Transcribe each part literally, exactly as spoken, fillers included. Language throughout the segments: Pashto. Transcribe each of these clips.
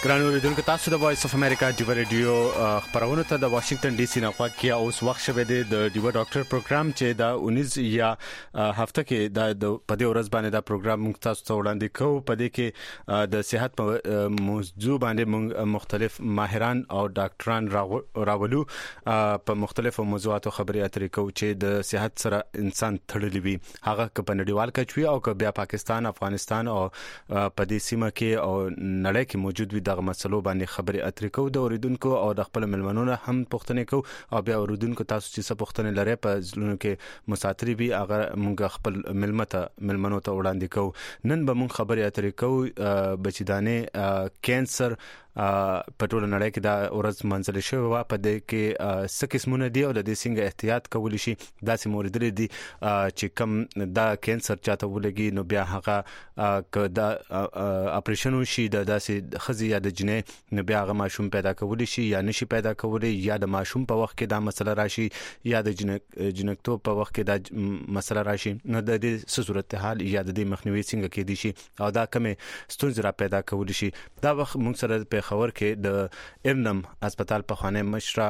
ګرانو لیدونکو تاسو د وایس اف امریکا ډیو رادیو خبرونه ته د واشنگټن ډي سي نه غواړي اوس وخت شوه د ډیو ډاکټر پروګرام چې د اونیز یا هفته کې د پدې ورځ باندې دا پروګرام موږ تاسو ته وړاندې کوو. پدې کې د صحت په موضوع باندې موږ مختلف ماهران او ډاکټران راولو په مختلفو موضوعاتو خبرې اترې کوو چې د صحت سره انسان تړلې وي, هغه که په نړیوال کچ وي او که بیا پاکستان, افغانستان او پدې سیمه کې او نړۍ کې موجود وي د مسلو باندې خبرې اترې کوو. د اوریدونکو او د خپل ملمنو هم پوښتنې کوو او بیا اوریدونکو تاسو چې څه پوښتنې لري په ځلونو کې مساتري وي هغه موږ خپل ملمته ملمنو ته وړاندې کوو. نن به موږ خبرې اترې کوو بچیدانه کینسر په ټول نړۍ کې دا ورځ منځل شوی و. په دې کې څه قسمونه دي او د دې څنګه احتیاط کولی شي داسې مورد دي چې کم دا کینسر چاته ولګي نو بیا هغه که دا اپریشن وشي د داسې خزي یا د جنې نو بیا هغه ماشوم پیدا کولی شي یا نشي پیدا کولی, یا د ماشوم په وخت کې دا مسله راشي یا د جنکتوب په وخت کې دا مسله راشي, نو د دې څه صورتحال یا د دې مخنیوي څنګه کېدی شي او دا کومه ستونزې را پیدا کولی شي. دا وخت موږ سره په خبر کې د امنم هسپتال په خانه مشره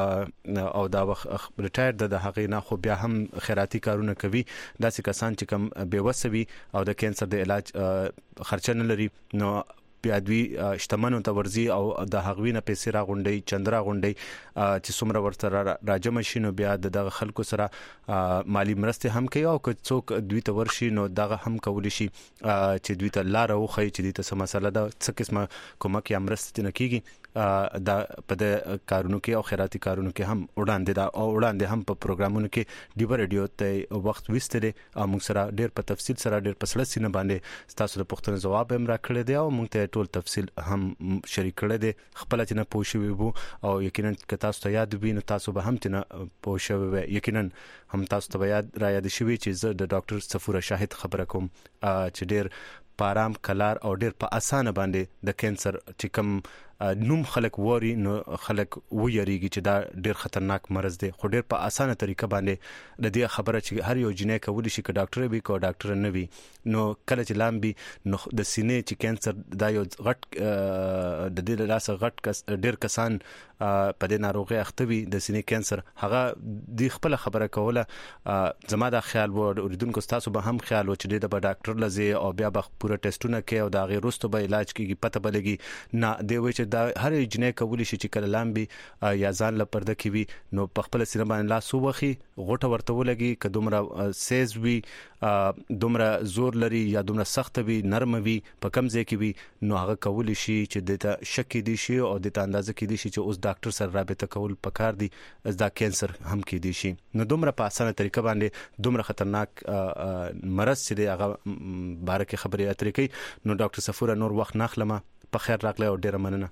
او دا وخت ریټایر د هغې نه خو بیا هم خیراتي کارونه کوي. داسې کسان چې کم بے وسه وي او د کینسر د علاج خرچه نه لري نو بیا دوی شتمنو ته ورزي او د هغوی نه پیسې را غونډي چندرا غونډي چې څومره ورته راجم شي نو بیا د خلکو سره مالی مرسته هم کوي او که څوک دوی ته ورشي نو دغه هم کولی شي چې دوی ته لار وخی چې دوی ته څه مسله ده څه قسمه کومک یا مرسته نه کیږي. دا په د کارونو کې او خیراتي کارونو کې هم وړاندې دا او وړاندې هم په پروګرامونو کې ډیو رادیو ته وخت وستره او موږ سره ډېر په تفصیل سره ډېر په سړه سینه باندې تاسو د پوښتنې جواب هم راکړی دی او موږ ته ټول تفصیل هم شریک کړی دی. خپل چې نه پوښوي وو او یقینا که تاسو ته یاد وي نو تاسو به هم چې نه پوښوي, یقینا هم تاسو ته یاد را یاد شوي چې زه د ډاکټر صفوره شاهد خبره کوم چې ډېر پارام کلار او ډېر په اسانه باندې د کینسر چې کوم نوم خلک ووري نو خلک ویریږي چې دا ډېر خطرناک مرض دی, خو ډېر په اسانه طریقه باندې د دې خبره چې هر یو جنې کولی شي که ډاکټر وي که ډاکټر نه وي نو کله چې لامبي نو د سینې چې کینسر دا یو غټ د دې لاسه غټ کس ډېر کسان په دې ناروغي اخته وي د سینې کینسر هغه د خپل خبره کوله زما دا خیال و اوریدونکو تاسو به هم خیال و چې د ډاکټر لزی او بیا به پوره ټیسټونه کوي او دا غیر وروسته به علاج کیږي پته بلګي نه دی وي چې دا هر جنې کولی شي چې کله لامبي یا ځان له پرده کې وي نو په خپل سینه باندې لاس ووخي غوټه ورته ولګي که دومره سیز وي دومره زور لري یا دومره سخت وي نرم وي په کم ځای کې وي نو هغه کولی شي چې د ته شک دي شي او د ته اندازه کې دي شي چې اوس ډاکټر سره رابطه کول پکار دي دا کینسر هم کې دي شي. نو دومره په اسانه طریقه باندې دومره خطرناک مرض چې هغه بارکه خبرې اترې کوي نو ډاکټر صفوره نور وخت ناخلمه په خیر راغله او ډیره مننه.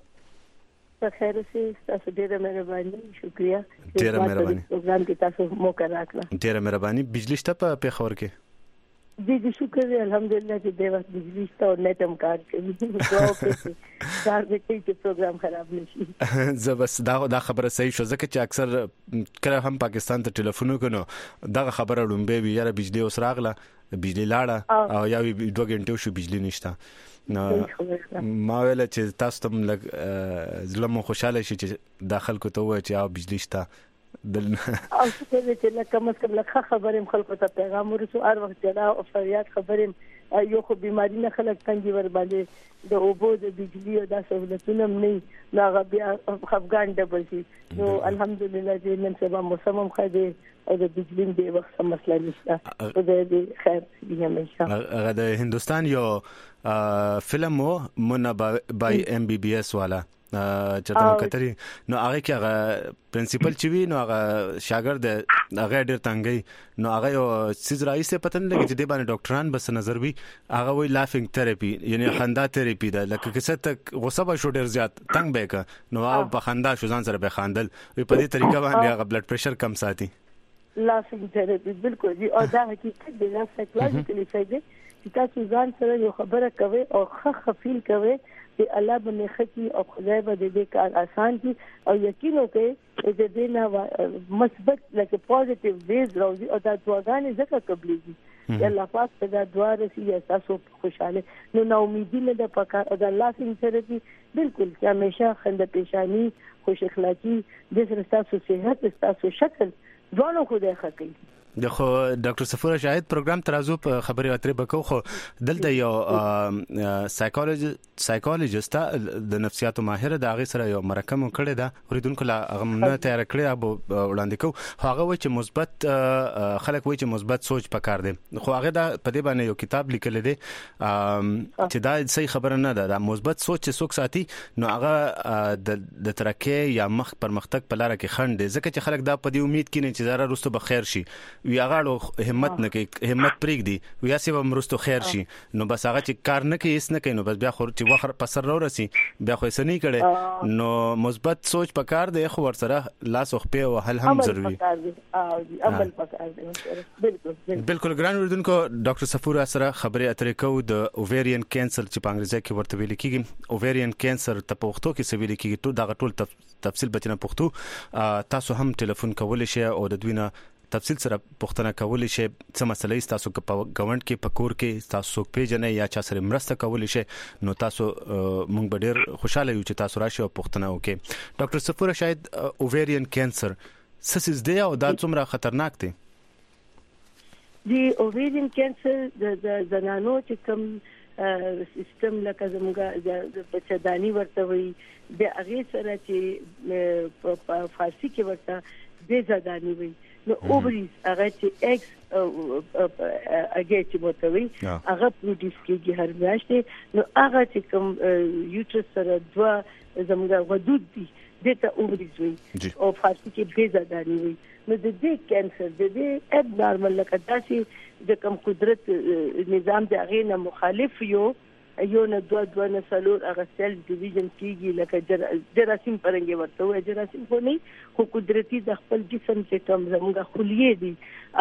په خیر اوسئ, تاسو ډیره مهرباني, شکریہ. ډیره مهرباني پروګرام کې تاسو موقع راکړه. ډیره مهرباني. بجلی شته په پیښور کې؟ جی جی شکر دی الحمدلله چې د وخت بجلی شته او نت هم کار کوي. دعا وکړئ کار دې کوي چې پروګرام خراب نشي. زه بس دا دا خبره صحیح شو ځکه چې اکثر کله هم پاکستان ته ټلیفون وکړو دا خبره لومبه وی یاره بجلی اوس راغله بجلی لاړه او یا دوه غنټه شو بجلی نشته. نو ما ویل چې تاسو ته لږ زلم خوشاله شي چې داخل کو ته و چې او بجلی شته دل او څه دې چې لکه مسکه لکه خبرم خلکو ته پیغام ورسو هر وخت جلا او فریاد خبرم یو خو بیماری نه خلک تنګي ور باندې د اوبو د بجلی او د سہولتونو نه لا بیا افغان ډبل شي. نو الحمدلله چې نن سبا موسم هم خدای او د بجلی د وخت مسله نشته او د خیر دی همیشه. هغه د هندستان یو فلم وو منا بای ام بی بی اس والا چرته مکتري نو هغه کې هغه پرنسپل چې وی نو هغه شاګرد هغه ډیر تنګي نو هغه یو سیز رئیسه پتن لګي چې د باندې ډاکټران بس نظر وی هغه وی لافینګ تھراپي یعنی خندا تھراپي ده لکه کیسه تک غصه به شو ډیر زیات تنګ به ک نو هغه په خندا شو ځان سره به خاندل په دې طریقه باندې هغه بلډ پريشر کم ساتي. لافینګ تھراپي بالکل دی او دا حقیقت دی دا سایکولوژیکلی فائدې چې تاسو ځان سره یو خبره کوي او ښه خفیل کوي چې الله باندې خکې او خدای به دې کار آسان کړي او یقین وکړي چې دې نه مثبت لکه پوزټیو ویز راوځي او دا دعاګانې ځکه قبلېږي الله پاک ته دا دعا رسي تاسو خوشاله نو نو امیدي نه د پکار او د لافینګ تھراپي بالکل چې همیشه خنده پیشانی خوش اخلاقی د سره تاسو صحت تاسو شکل ځوانو خدای خکې دغه ډاکټر صفوره شاهد پروګرام ترازو په خبري اترې بکو خو دلته یو سایکولوژي سایکولوژیست د نفسیاتو ماهر د هغه سره یو مرکه مو کړی دا اوریدونکو لا غمنه تیار کړی ابو وړاندې کو هغه وایي چې مثبت خلک وایي چې مثبت سوچ پکار دي خو هغه دا په دې باندې یو کتاب لیکل دي چې دا صحیح خبره نه ده دا مثبت سوچ چې څوک ساتي نو هغه د ترقې یا مخ پرمختګ په لار کې خنډ دي ځکه چې خلک دا په دې امید کیني چې زړه رستو به خیر شي وی هغه همت نه کوي همت پرېګ دی ویا سی به مرستو خیر شي نو بس هغه چې کار نه کوي اس نه کوي نو بس بیا خو چې وخر پسر رو رسی بیا خو سنې کړي نو مثبت سوچ پکار دی خو ورسره لاس او خپې او حل هم ضروری عمل پکار دی بالکل بالکل ګران وردونکو ډاکټر صفوره سره خبرې اترې کو د اوویرین کینسر چې په انګریزي کې ورته ویل کیږي اوویرین کینسر ته په پښتو کې سویل کیږي ټول دا ټول تفصیل بچنه پښتو تاسو هم ټلیفون کولای شئ او د دوینه تفصیل سره پوښتنه کولای شئ څه مسلې تاسو په گورنمنت کې پکور کې تاسو پیژنې یا چا سره مرسته کولای شئ نو تاسو مونږ به ډېر خوشاله یو چې تاسو راشئ او پوښتنه وکړئ ډاکټر صفوره شاید اوویرین کینسر سسیز دی او دا څومره خطرناک دی دی اوویرین کینسر د زنانو چې کوم سیستم لکه زموږه د بچدانی ورته وي د هغه سره چې په فارسی کې ورته د زدانی وي نو اووریز هغه چې ایکس هغه چې متوي هغه پروډوس کیږي هر میاشت نو هغه چې کوم یوټرس سره دوا زموږه غدود دي دته اووریز وي او فارسی کې بیزادانی وي نو د دې کینسر د دې اب نارمل لکه داسې د کوم قدرت نظام د هغه نه مخالف یو یو نه دوه دوه نه څلور هغه سیل ډیویژن کیږي لکه جراثیم پرنګي ورته وي جراثیم خو نه خو قدرتي د خپل جسم چې کوم زموږه خلیه دي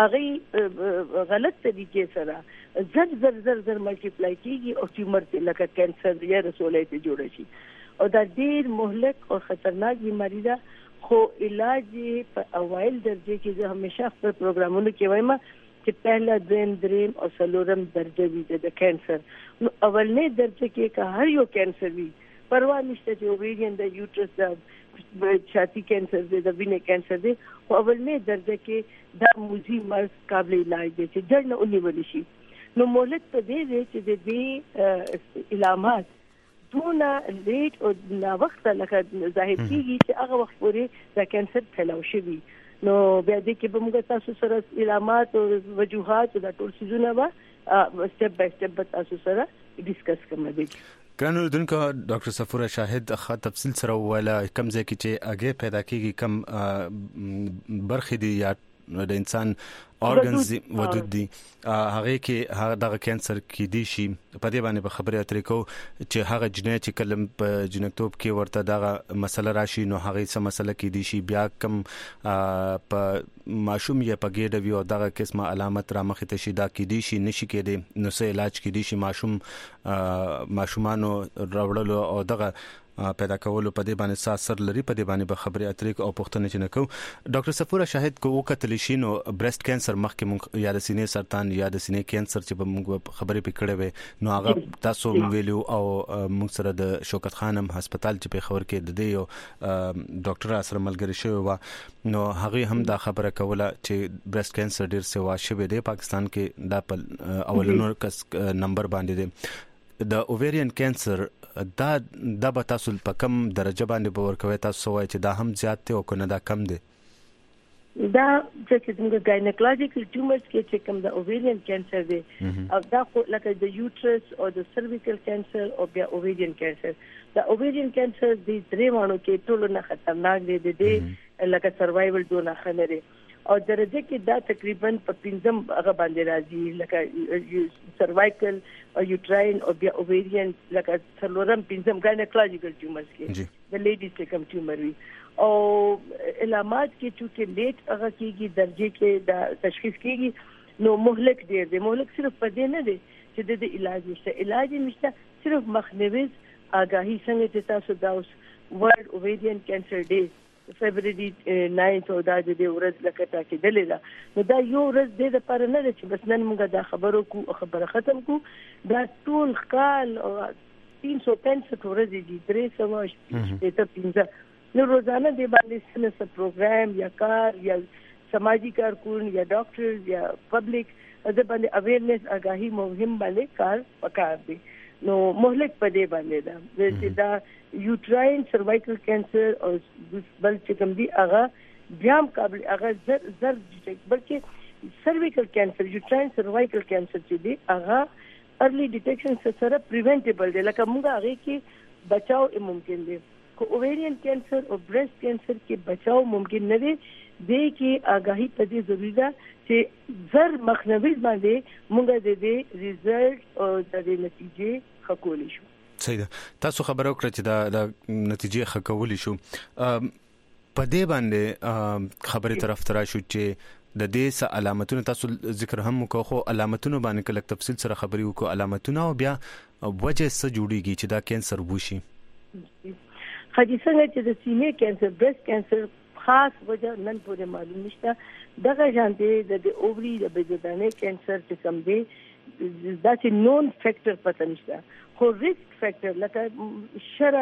هغه غلط طریقې سره زر زر زر زر ملټیپلای کیږي او ټیومر لکه کینسر یا رسولای ته جوړ شي او دا ډیر مهلک او خطرناک بیماری ده خو علاج په اوایل درجه کې زه همیشه خپل پروګرامونو کې وایم چې پهلا دریم دریم او څلورم درجه وي د کینسر نو اولنې درجه کې که هر یو کینسر وي پروا نشته چې اوویرین د یوټرس د چھاتی کینسر دی د وینې کینسر دی خو اولنې درجه کې دا موزي مرض قابل علاج دی چې جړ نه ونیول شي نو مولد په دې دی چې د دې علامات دونه لیټ او نا وخت لکه ظاهر کیږي چې هغه وخت پورې د کینسر پھیلاو شي نو بیا دې کې به موږ تاسو سره علامات او وجوهات او ټول سيزونه به سټپ بای سټپ تاسو سره ډیسکس کوم دي ګرانو دونکو ډاکټر صفوره شاهد خا تفصیل سره ولا کم ځکه چې اگې پیدا کیږي کم برخې دي یا د انسان اورګنز وجود دي هغه کې هغه د کینسر کې دي شي په دې باندې په خبرې اترې کو چې هغه جنې چې کلم په جنکتوب کې ورته دغه مسله راشي نو هغه څه مسله کې دي شي بیا کم په ماشوم یې په ګډه ویو دغه قسمه علامت را مخ ته شي دا کې دي شي نشي کېدی نو سه علاج کې دي شي ماشوم ماشومانو راوړلو او دغه پیدا کولو په دې باندې ساسر لري په دې باندې به خبرې اترې او پوښتنه چې نکو ډاکټر صفوره شاهد کو وکتل شي نو برست کینسر مخکې مونږ یا د سینې سرطان یا د سینې کینسر چې به مونږ خبرې پکړې وې نو هغه تاسو ویلو او مونږ سره د شوکت خانم هسپتال چې په خبر کې د دې یو ډاکټر سره ملګری شوی و نو هغه هم دا خبره کوله چې برست کینسر ډیر سوا شوی دی پاکستان کې دا په اولنو کس نمبر باندې دی د اوویرین کینسر دا د به تاسو په کم درجه باندې باور کوي تاسو وایي چې دا هم زیات دی او کنه دا کم دی دا چې څنګه ګاینیکولوژیکل ټیومرز کې چې کوم د اوویرین کینسر دی او دا خو لکه د یوټرس او د سرویکل کینسر او بیا اوویرین کینسر دا اوویرین کینسر د درې وانو کې ټول نه خطرناک دی د دې لکه سروایوال دونه خنره او درجه کې دا تقریبا په پنځم هغه باندې راځي لکه سروایکل او یوټراین او بیا اوویرین لکه څلورم پنځم ګاینیکولوژیکل ټیومرز کې د لیډیز کې کوم ټیومر وي او علامات کې چې لیټ هغه کېږي درجه کې دا تشخیص کېږي نو مهلک ډیر دی مهلک صرف په دې نه دی چې د علاج نشته علاج نشته صرف مخنیوي آگاهی څنګه چې تاسو دا اوس ورلد اوویرین کینسر ډے فبرवरी ناینث او دا د ورځ لکه ټاکېدلې ده نو دا یو ورځ د لپاره نه ده چې بس نن موږ دا خبرو کو خبره ختم کو دا ټول کال तीन सौ पैंसठ ورځې دي درې سوه شپږ پنځه نو روزانه د باندې سنس پروګرام یا کار یا سماجی کارکون یا ډاکټر یا پبلک د باندې اویرنس آگاهی مهم باندې کار وکړ دي نو مهلک پدې باندې دا چې دا یوټراین سروایکل کینسر او بل چې کوم دي هغه بیام قابل هغه زر زر بلکې سروایکل کینسر یوټراین سروایکل کینسر چې دي هغه ارلی ډیټیکشن سره پریونټیبل دی لکه موږ هغه کې بچاو ممکن دی کو اوویرین کینسر او بریسټ کینسر کې بچاو ممکن نه دی د کې آگاهی پدې ضروری ده چې زر مخنوي باندې موږ د دې ریزلټ او د نتیجې خکولی شو. صحیح ده. تاسو خبرو کړئ چې دا د نتیجې خکولی شو. پدې باندې خبره طرف ترا شو چې د دې س علامتونو تاسو ذکر هم وکړو خو علامتونو باندې کله تفصیل سره خبري وکړو علامتونه او بیا وجه څه جوړیږي چې دا کینسر وشي. خدي څنګه چې د سینې کینسر بریسټ کینسر خاص وجه نن پورې معلوم نشته دغه ځانته د اووري د بېدانه کینسر چې کم دی دا چې نون فیکٹر پته نشته خو ریسک فیکٹر لکه شره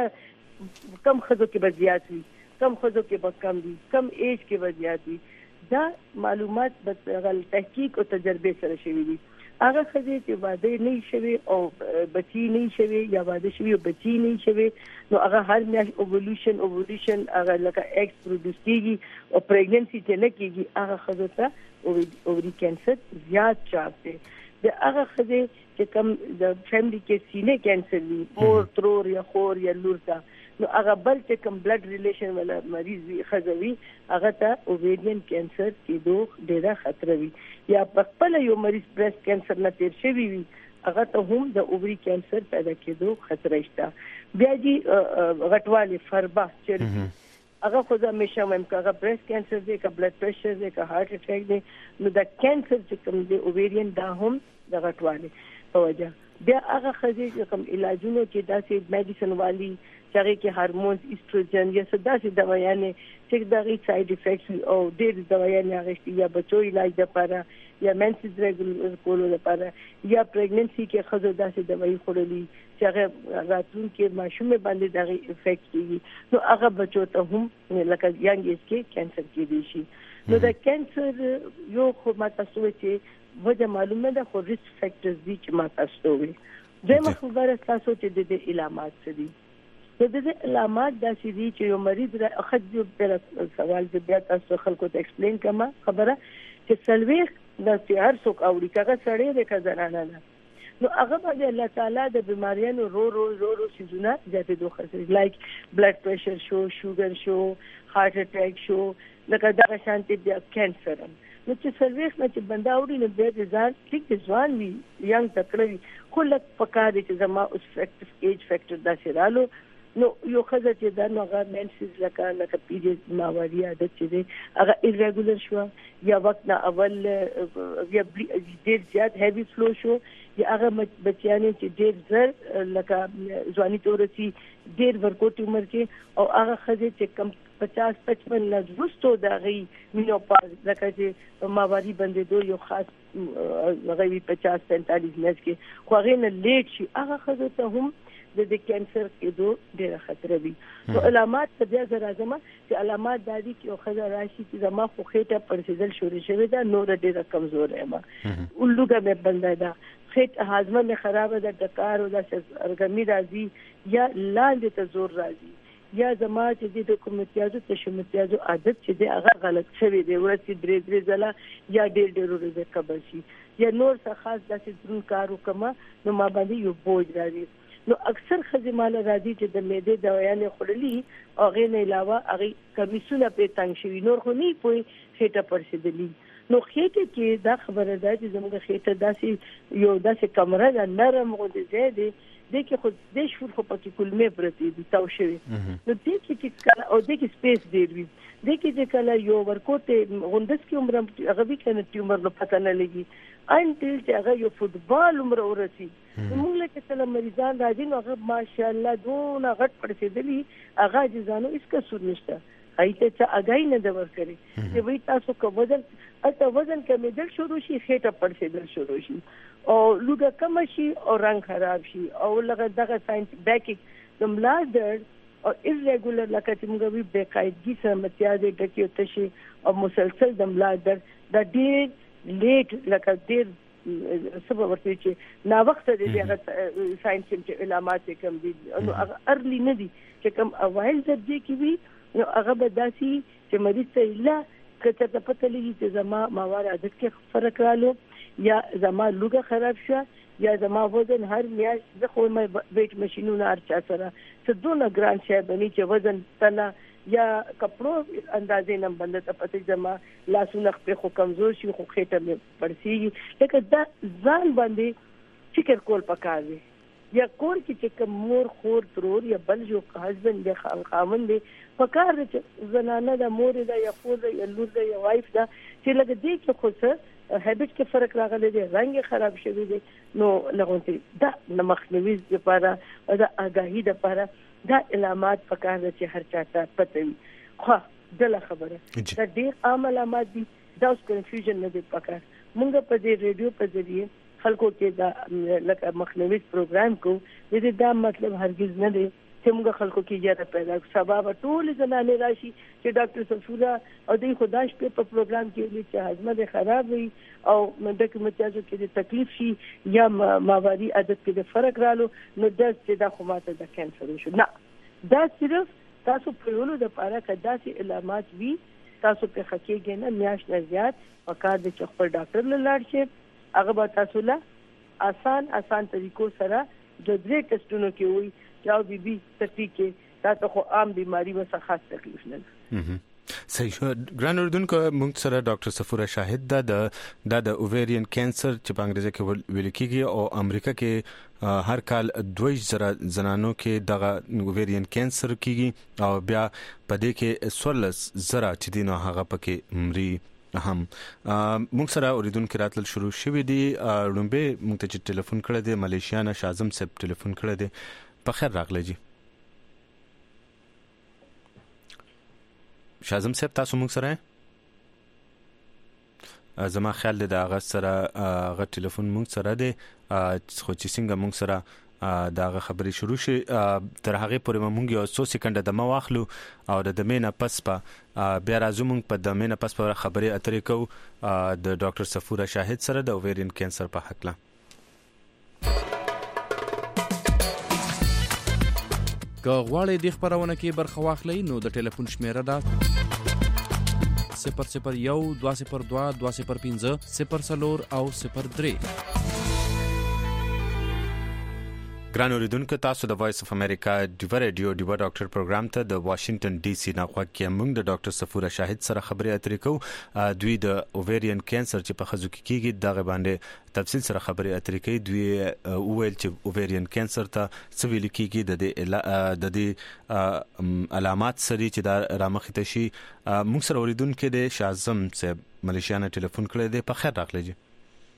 کم خزو کې بزیات وي کم خزو کې به کم دي کم ایج کې بزیات وي دا معلومات به غل تحقیق او تجربه سره شوي دي هغه خزې چې واده نه شوي او بچي نه شوي یا واده شوي او بچي نه شوي نو هغه هر میاش اوولوشن اوولوشن هغه لکه ایکس پروډوس کیږي او پریګننسي چې نه کیږي هغه خزو ته اووري کینسر زیات چانس دی د هغه خزې چې کوم د فیملی کې سینې کینسر وي مور ترور یا خور یا لور تا نو هغه بل چې کوم بلډ ریلیشن ولا مریض وي خزوي هغه ته اوویرین کینسر کې دوه ډیره خطر وي یا په خپل یو مریض بریسټ کینسر نه تیر شوی وي هغه ته هم د اووري کینسر پیدا کېدو خطر شته. بیا دي غټوالی فربه چې هغه خو دا مشه مم هغه بریسټ کینسر دی که بلډ پريشر دی که هارت اٹیک دی نو دا کینسر چې کوم دی اوویرین دا هم د غټوالی په وجه بیا هغه خزې چې کوم علاجونو کې داسې میډیسن والی چې کې هورمونز ایستروجن یا داسې دوايانې چې دغه ساید افیکټس او ډېر دوايانې هغه یا بچو علاج لپاره یا مینسز ریګولر کولو لپاره یا پریګننسي کې خزو داسې دوايي خورلي چې هغه راتلون کې ماشومه باندې دغه افیکټ کوي نو هغه بچو ته هم لکه یانګ ایج کې کینسر کېدی شي. نو د کینسر یو خو ماته سوې چې وجه معلومه ده خو ریسک فیکټرز دي چې ما تاسو وي زما خبره تاسو ته د علامات څه دي د دې علامات د سې دي چې یو مریض را اخذ یو پر سوال د بیا تاسو خلکو ته ایکسپلین کما خبره چې سلويخ د هر څوک اوري کغه سړی د کزنانه نه نو هغه باندې الله تعالی د بیماریانو رو رو رو رو سيزونه ذاتي دوه لایک بلډ پريشر شو شوګر شو هارت اٹیک شو لکه دا شانتي بیا کینسر نو چې سلويخ نه چې بندا اوري نو به ځان ټیک ځوان وي یانګ تکړه خو لک پکاره چې زما اوس فیکټر ایج فیکټر دا شرالو نو یو خزه چې دا نو هغه مینسز لکه لکه پیریډ ماواري عادت چې دی هغه ایرګولر شو یا وخت نه اول یا ډېر زیات هیوی فلو شو یا هغه بچیانې چې ډېر زر لکه ځواني تورسي ډېر ورکوټ عمر کې او هغه خزه چې کم پچاس پچپن نه وروسته د غي مینوپاز لکه چې ماواري بندېدو یو خاص هغه پچاس پینتالیس نه کې خو هغه نه لیټ شي هغه خزه ته هم د کینسر کېدو ډېر خطر وي. نو علامات په دې سره راځم چې علامات د دې کې خزه راشي چې زما خو خېټه پرسیدل شروع شوه دا نور ډېر کمزور یم اولوګه مې بنده ده خېټه هاضمه مې خراب ده ډکار او د ارګمی راځي یا لاندې ته زور راځي یا زما چې د کومتیازو تشمتیازو عادت چې دی هغه غلط شوی دی ورته درې درې ځله یا ډېر ډېر ورځې کبر شي یا نور څه خاص داسې درون کار وکما نو ما باندې یو بوج راځي. نو اکثر خزماله راځي چې د معده دوايانې خورلي او غیر نه علاوه هغه کمیسونه په تنګ شوی نور خو نه پوي خېټه پرسیدلی نو خېټه کې دا خبره ده چې زموږ خېټه داسې یو داسې کمره ده نرم غوډه ده د کې خو د شور خو پکې کلمې پرتې دي تاو شوی نو د کې چې کله او د کې سپیس ډیر وي د کې چې کله یو ورکوټه غوندس کې عمر هغه وی کنه ټیومر نو پته نه لګي انټل چې هغه یو فوټبال عمر ورسي موږ له کله مریضان راځي نو هغه ماشاءالله دونه غټ پړسېدلی هغه ځانو اس کا سور نشته ایته چې اگای نه د ور کوي چې وی تاسو کوم وزن اته وزن کمیدل شروع شي خېټه پړسېدل شروع شي او لوګه کم شي او رنگ خراب شي او لږه دغه ساينس بیکینګ د ملادر او irregular لکه چې موږ وی بقاعدګي سره متیازه ډکیو تشي او مسلسل د ملادر د ډیر لیټ لکه ډیر سبب ورته چې نا وخت د هغه ساينس چې علامات کم دي نو ارلی نه دي چې کوم اوایل درجه کې وي نو هغه به داسي چې مریض ته الا کته ته پته لګي چې زما مواد عادت کې فرق رالو یا زما لوګه خراب شو یا زما وزن هر میاش زه خو مې ویټ ماشينونه ارچا سره څه دونه ګران شي بني چې وزن تنا یا کپړو اندازې نه بند ته پته زما لاسونه په خو کمزور شي خو خېټه مې پړسي لکه دا ځان باندې فکر کول پکار دی یا کور کې چې کوم مور خور ترور یا بل جو هسبند د خاوند دی پکار دی چې زنانه د مور د یا خور د یا لور د یا وایف دا چې لکه دې کې خو څه هابټ کې فرق راغلی دی رنګ خراب شوی دی نو لغونته دا مخنیوي لپاره او دا آگاهی لپاره دا علامات پکار دي چې هر چاته پته وي خو دله خبره دا ډېر عام علامات دي دا اوس کنفیوژن نه دی پکار مونږ په دې ریډیو په ذریعہ خلکو کې دا لکه مخنیوي پروګرام کو دې دا مطلب هرگز نه دی چې موږ خلکو کې یاره پیدا سبب ټول زنانه راشي چې ډاکټر صفورا او دې خداش په پروګرام کې ویل چې هضمه خراب وي او د کومتیازو کې د تکلیف شي یا ماواري عادت کې د فرق رالو نو د چې د خماته د کانسر شو نه دا صرف تاسو په یولو د پاره کدا سي علامات وي تاسو په حقیقت نه میاش نه زیات وکړ د چې خپل ډاکټر له لاړ شي هغه به تاسو له آسان آسان طریقو سره د درې ټیسټونو کې وي جاو بي بي تفتی کې تاسو خو عام بيماري وسه خاص تکلیف نه صحیح ګران اردوونکو موږ سره ډاکټر صفوره شاهد ده د د اوویرین کانسر چې په انګریزي کې ویل کېږي او امریکا کې هر کال دوه زره زنانو کې دغه اوویرین کانسر کېږي او بیا په دې کې سولس زره چې دینو هغه پکې مري هم موږ سره اوریدونکو راتل شروع شوې دي لومبه موږ ته چې ټلیفون کړی دی ملیشیا نه شازم صاحب ټلیفون کړی دی په خیر راغلی جی شازم صاحب تاسو موږ سره زما خیال دی دا هغه سره هغه ټلیفون موږ سره دی خو چې څنګه موږ سره داغه خبري شروع شي تر هغه پورې موږ یو څو سکند د ما واخلو او د دمینه پس په بیا راځو موږ په دمینه پس په خبري اترې کو د ډاکټر صفوره شاهد سره د اوویرین کانسر په حق لا که غواړئ د خبرونه کې برخه واخلئ نو د ټلیفون شمیره ده صفر صفر یو دوه صفر دوه دوه صفر پنځه صفر څلور او صفر درې ګران اوریدونکو تاسو د وایس اف امریکا ډیو ریډیو ډیو ډاکټر پروګرام ته د واشنگټن ډي سي نه غوښتي موږ د ډاکټر صفوره شاهد سره خبرې اترې کوو دوی د اوویرین کانسر چې په خزو کې کېږي دغه باندې تفصیل سره خبرې اترې کوي دوی وویل چې اوویرین کانسر ته څه ویل کېږي د د د علامات سره چې دا رامخې ته شي موږ سره اوریدونکو د شازم صاحب ملیشیا نه ټلیفون کړی دی په خیر راغلی جی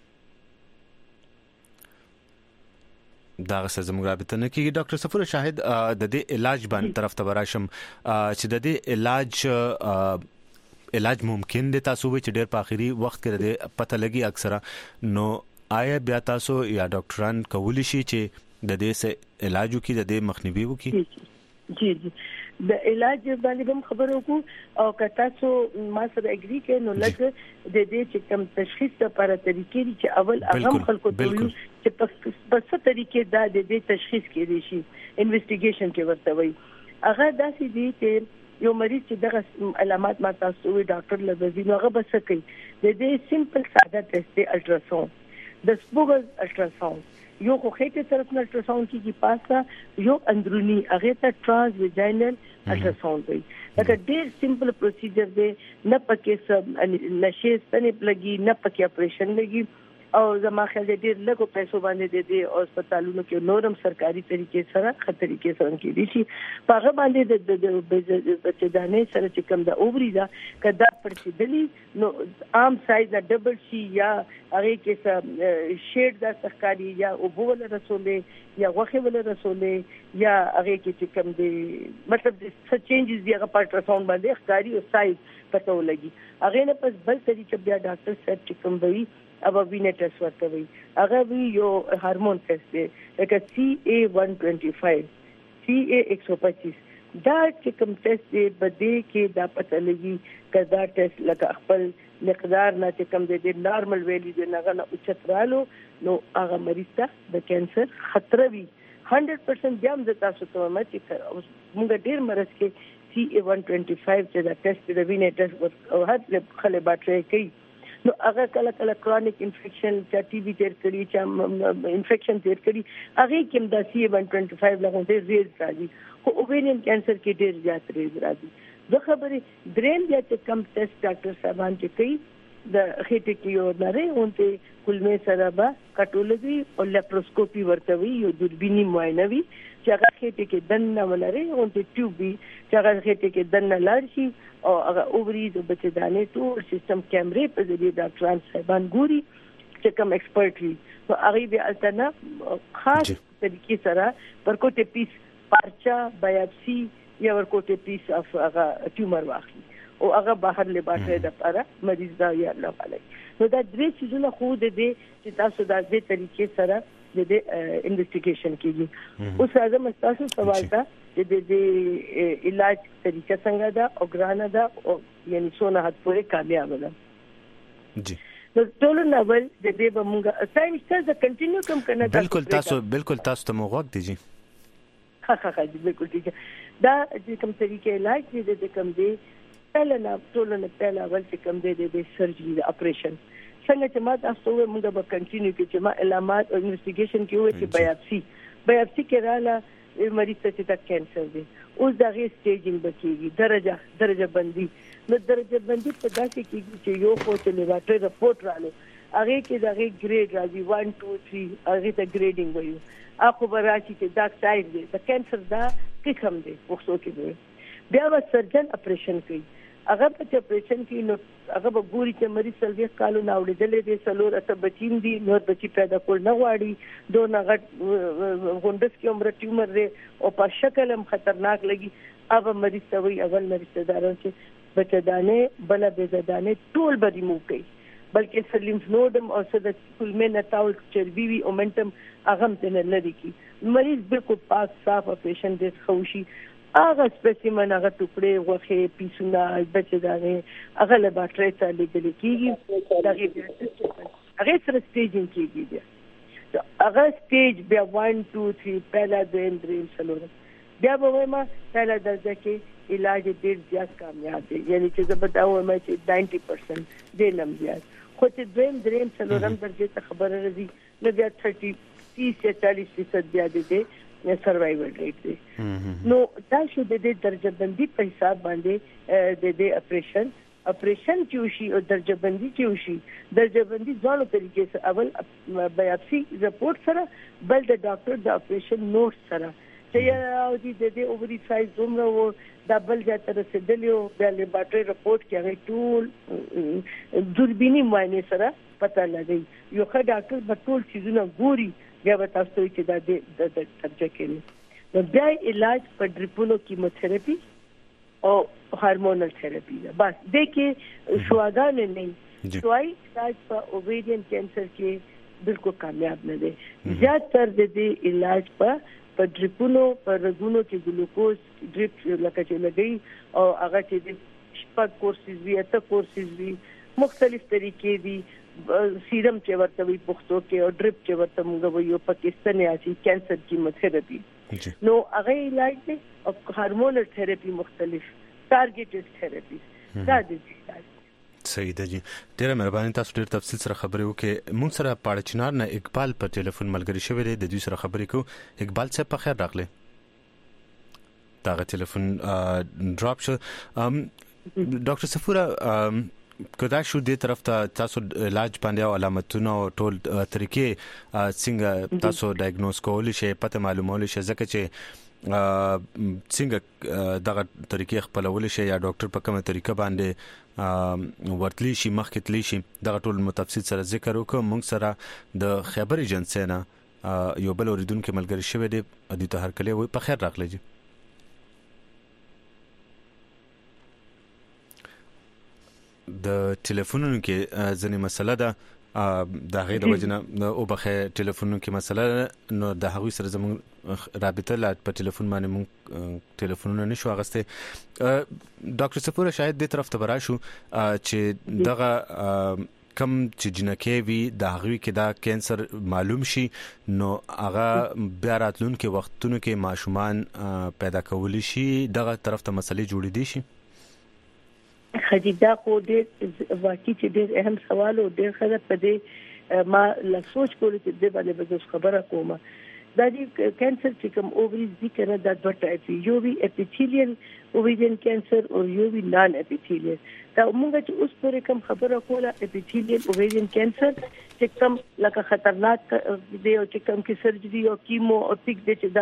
دا غسه زموږ رابطه نه کیږي ډاکټر صفوره شاهد د دې علاج باندې طرف ته راشم چې د دې علاج علاج ممکن دي تاسو وی چې ډېر په اخري وخت کې د پته لګي اکثره نو آیا بیا تاسو یا ډاکټران کولی شي چې د دې سه علاج وکړي د دې مخنیوي وکړي جی جی د علاج باندې هم خبرو کو او که تاسو ما سره اګری کې نو لکه د دې چې کوم تشخیص لپاره طریقې چې اول اهم خلکو ته وي چې په څه طریقې دا د دې تشخیص کېږي شي انویسټیګیشن کې ورته وي هغه داسې دي چې یو مریض چې دغه علامات ما تاسو وی ډاکټر لږه نو هغه بس کوي د دې سیمپل ساده ټیسټ دی الټراساوند د سپوږل الټراساوند یو خو خېټه طرف نه الټراساوند کیږي پاسه یو اندرونی هغه ته ترانس ویجاینل الټراساوند وي لکه ډېر سیمپل پروسیجر دی نه پکې سب نشې ستنې لګي نه پکې اپریشن لګي او زما خیال دې ډېر لږو پیسو باندې د هسپتالونو کې نورم سرکاري طریقې سره خطرې کې سره کې دي چې هغه باندې د بچدانې سره چې کوم د اووري دا کدا پرسیدلی نو عام سایز د ډبل شي یا هغه کې څه شیډ د سرکاري یا اوبول رسولې یا غوخه ول رسولې یا هغه کې چې کوم دی مطلب د څه چینجز دی هغه پالټراساوند باندې ښکاری او سایز پته ولګي هغه نه پس بل طریقې بیا ډاکټر صاحب چې کوم وي अब وینه ټیسټ ورکوي هغه وی یو هارمون ټیسټ دی لکه سی اے one twenty-five سی اے one twenty-five دا چې کوم ټیسټ دی بده کې دا پته لګي کدا ټیسټ لکه خپل مقدار نه چې کوم دی نارمل ویلی دی نه غنه اوچترالو نو هغه مریض ته د کانسر خطر وي one hundred percent بیا هم تاسو ته ما چې موږ ډیر مرز کې سی اے one twenty-five چې دا ټیسټ د وینه ټیسټ او هر خله باټري کوي نو هغه کله کله کرونیک انفیکشن چې ټي بي تیر کړي چې انفیکشن تیر کړي هغه کوم د سی one twenty-five لغونته ریز راځي خو اووینین کانسر کې ډیر زیات ریز راځي زه خبرې دریم بیا چې کم ټیسټ ډاکټر صاحبان چې کوي د خېټې کې یو نری اونته کولمې سره به کټولوي او لیپروسکوپي ورته وي یو دوربینی معاینه وي چې هغه خېټې کې دنه ولري اونته ټیوب وي چې هغه خېټې کې دنه لاړ شي او هغه اووري د بچدانې ټول سیستم کیمرې په ذریعہ ډاکټران صاحبان ګوري چې کوم ایکسپرټ وي نو هغه به التنا خاص طریقې سره ورکوټه پیس پارچا بایپسي یا ورکوټه پیس اف هغه ټیومر واخلي او هغه بهر لباټه د لپاره مریض دا یا الله علی نو دا درې چیزونه خو د دې چې تاسو د دې طریقې سره د دې انویسټیګیشن کیږي اوس راځم تاسو سوال ته د دې علاج طریقه څنګه ده او ګرانه ده او یعنی څونه حد پورې کامیاب ده جی نو ټول نو ول د دې به موږ ساينس ته کنټینیو کوم کنه بالکل تاسو بالکل تاسو ته موږ دي جی ها ها ها بالکل ٹھیک ہے دا د کوم طریقې علاج دي د کوم دي پهله نه ټول نه پهله ول چې کوم دي د سرجری د اپریشن څنګه چې ما تاسو موږ به کنټینیو کې چې ما علامات او انویسټیګیشن کې وې چې بایپسي بایپسي کې رااله مریض ته چې کانسر دی اوس دا غي سټیجینګ بکیږي درجه درجه بندي نو درجه بندي په داسې کې چې یو خو چې لیبارټری رپورټ رالو هغه کې دا غي ګریډ راځي one two three هغه ته ګریډینګ وایي اخو براشي چې دا سایز دی د کانسر دا قسم دی وښو کې دی بیا و سرجن اپریشن کوي هغه په اپریشن کې نو هغه به ګوري چې مریض سلوي کالو نه وړي دي سلور اته بچیم دي نور بچی پیدا کول نه غواړي دوه نغټ غونډس کې عمر ټیومر دی او په شکل هم خطرناک لګي اوبه مریض ته وي اول مریض ته دارون چې بچدانې بل بيزدانې ټول به ریموو کوي بلکې سلیمف نودم او صد کولمې نتاول چربي وي اومنټم هغه هم نه لري کی مریض بالکل پاک صاف اپریشن دې خوشي هغه سپیسیمن هغه ټوکړې غوخه پیسونه بچدانې هغه لیبارټری ته لیږل کیږي دغه هغه سره سټیجینګ کیږي هغه سټیج بیا one two three پهلا دریم دریم څلور بیا به وایم پهلا درجه کې علاج ډیر زیات کامیاب دی یعنی چې زه به دا وایم چې ninety percent دې نم زیات خو چې دریم دریم څلورم درجه ته خبره راځي نو بیا thirty یا forty percent بیا دې سروایوال ریټ دی نو دا شو د دې درجه بندي په حساب باندې د دې اپریشن اپریشن کیوشي او درجه بندي کیوشي درجه بندي ځانو طریقې سره اول بایپسي رپورټ سره بل د ډاکټر د اپریشن نوٹ سره چې او دې د اووري سایز دومره وو دا بل ځای ته رسیدلیو بیا لیبارټری رپورټ کې هغه ټول دوربینی معاینه سره پته لګي یو ښه ډاکټر په ټول چیزونه ګوري بیا به تاسو چې دا د درجه کې نو بیا علاج په ډریپونو کیموتھراپي او هارمونل تھراپي ده بس د کې شواګان نه شوای علاج په اوویرین کانسر کې بالکل کامیاب نه دي زیات تر د دې علاج په په ډریپونو په رګونو کې ګلوکوز ډریپ لکه چې لګي او هغه چې د شپږ کورسز وی اته کورسز وی مختلف طریقې دي سیرم چې ورته وي پښتو کې او ډریپ چې ورته موږ وایو پاکستاني اسی کانسر کیموتھراپي نو هغه علاج دی او هارمونل تھراپي مختلف ټارګټډ تھراپي دا دي صحیح ده جی ډیره مهرباني تاسو ډیر تفصیل سره خبرې وکړه مونږ سره پاړه چنار نه اقبال په ټلیفون ملګری شوی دی د دوی سره خبرې کوو اقبال صاحب په خیر راغلی دا غو ټلیفون ډراپ شو ډاکټر صفورا کدا شو دې طرف ته تاسو علاج باندې او علامتونه او ټول طریقې څنګه تاسو ډایګنوز کول شي پته معلومول شي ځکه چې څنګه دغه طریقې خپلول شي یا ډاکټر په کومه طریقه باندې ورتلی شي مخکې تلی شي دغه ټول متفصیل سره ذکر وکړو موږ سره د خبر ایجنسی نه یو بل اوریدونکو ملګری شوی دی د ته هر کله وي په خیر راغلی جی د ټلیفونونو کې ځنې مسله ده د هغه د وجنه او بخې ټلیفونونو کې مسله نو د هغه سره زموږ رابطه لا په ټلیفون باندې مونږ ټلیفونونه نشو اغسته ډاکټر سفور شاید د طرف ته براشو چې دغه کم چې جنکه وی د هغه کې دا کینسر معلوم شي نو هغه بیا راتلونکو وختونو کې ماشومان پیدا کول شي دغه طرف ته مسلې جوړې دي شي خدیجه خو دې واقعي چې ډېر اهم سوال او ډېر خبره پدې ما لا سوچ کولې چې دې باندې به خبره کومه دا چې کانسر چې کوم اووریز دي کنه دا دوه ټایپ یو وی اپیثیلیل اووریان کانسر او یو وی نان اپیثیلیل دا موږ چې اوس پورې کوم خبره کوله اپیثیلیل اووریان کانسر چې کوم لکه خطرناک دی او چې کوم کې سرجری او کیمو او پیک دي چې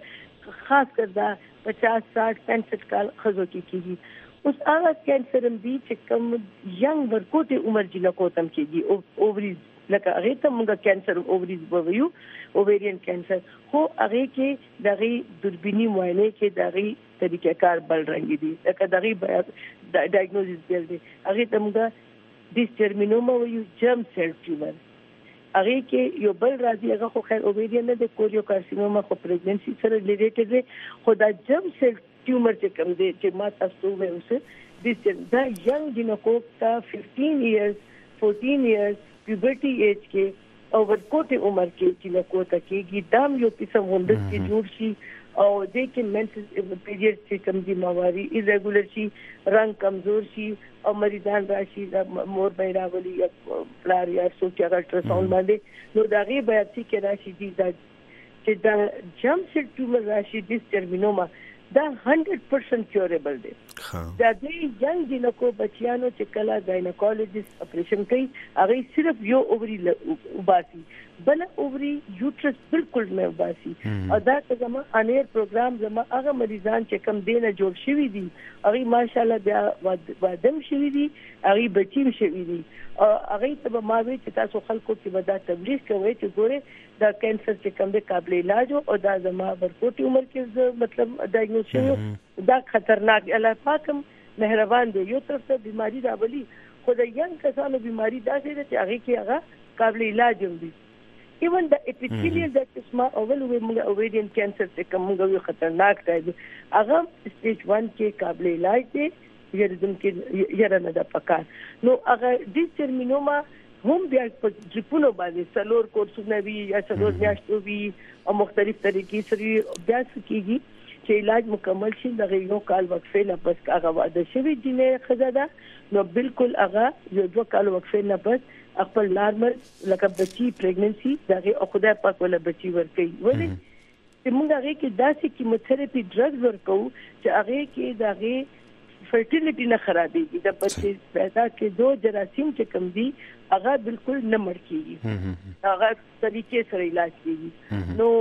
دا خاص کر دا پچاس ساٹھ پینسٹھ کال خزو کې کیږي اوس هغه کانسر هم دي چې کوم ینګ ورکوټه عمر جنکو تم کېږي اووریز لکه هغه ته موږ کانسر اووریز وایو اووریان کانسر خو هغه کې دغه دوربینی معاینه کې دغه طریقې کار بل رنګ دي لکه دغه ډایګنوزس بیل دي هغه ته موږ ډیسټرمینوما وایو جرم سیل ټیومر هغه کې یو بل راځي هغه خو خیر اووریان نه د کوریو کارسینوما خو پریګننسي سره ریلیټډ دی خو دا جرم سیل ټیومر چې کوم دی چې ما تاسو وې اوس د دا ینګ جنکو تا fifteen years fourteen years puberty age کې او ورکوټه عمر کې جنکو ته کېږي دام یو قسم وندس کې جوړ شي او د کې منسل پیریډ چې کوم دي مواري irregular شي رنگ کمزور شي او مریضان راشي مور بیراولي یا پلار یا سوچ هغه الټراساوند باندې نو دا غي بیاپسي کې راشي دي دا چې دا جرم سیل ټیومر راشي ډیسټرمینوما دا one hundred percent curable دی دا د ینګ جنکو بچیانو چې کله گاینیکولوژیست اپریشن کوي هغه صرف یو اووري وباسي بل اووري یوټرس بالکل نه وباسي او دا څنګه انیر پروګرام زما هغه مریضان چې کم دینه جوړ شوی دي هغه ماشاءالله بیا وادم شوی دي هغه بچیم شوی دي او هغه ته ما وی چې تاسو خلکو کې ودا تبلیغ کوي چې ګوره دا کانسر چې کوم د قابل علاج او دا زما ورکوټي عمر کې مطلب ډایګنوز شوی دا خطرناک الله پاکم مهربان دی یو طرف ته بیماری راولي خو د ینګ کسانو بیماری دا چې هغه کې هغه قابل علاج دی ایون د اپیثیلیل د قسمه اول وی اووریان کانسر چې کومه یو خطرناک دی هغه سټیج one کې قابل علاج دی یره کې یره نه د پکار نو هغه ډیسټرمینوما هم بیا په ډریپونو باندې سلور کورسونه وی یا سلور میاشتو وی او مختلف طریقې سره بیا سکیږي چې علاج مکمل شي دغه یو کال وقفه نه پس هغه واده شوی جنې خزاده نو بالکل هغه یو دوه کال وقفه نه پس خپل نارمل لکه بچي پریګننسي دغه خدای پاک ولا بچي ورکي ولې چې موږ هغه کې داسې کیموتھراپي ډرګز ورکو چې هغه کې دغه فرټیلیټي نه خرابېږي د بچي پیدا کې دوه جراثیم چې کم دي هغه بالکل نه مړ کیږي هغه طریقې سره علاج کیږي نو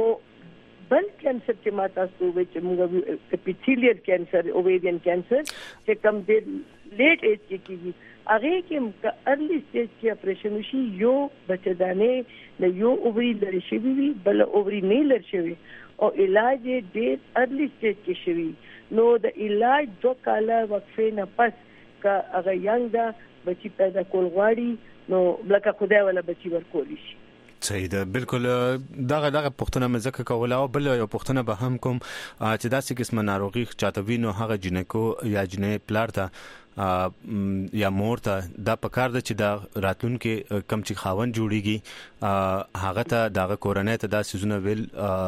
بل کانسر چې ما تاسو وې چې موږ اپیثیلیل کانسر اووریان کانسر چې کم دی لیټ ایج کې کیږي هغه کې ارلی سټیج کې اپریشن شي یو بچدانې د یو اووري لري شي وی بل اووري نه لري شي او علاج ډېر ارلی سټیج کې شي نو د علاج دوه کاله وقفه نه پس کا هغه ینګ دا بچی پیدا کول غواړي نو لکه خدای ولا بچی ورکول شي صحیح ده بالکل دغه دغه پښتنه مزکه کوله او بل یو پښتنه به هم کوم چې داسې قسمه ناروغي چاته وینو هغه جنکو یا جنې پلار ته یا مور ته دا پکار ده چې دا راتلونکو کم چې خاون جوړیږي هغه ته دغه کورنۍ ته دا سيزونه ویل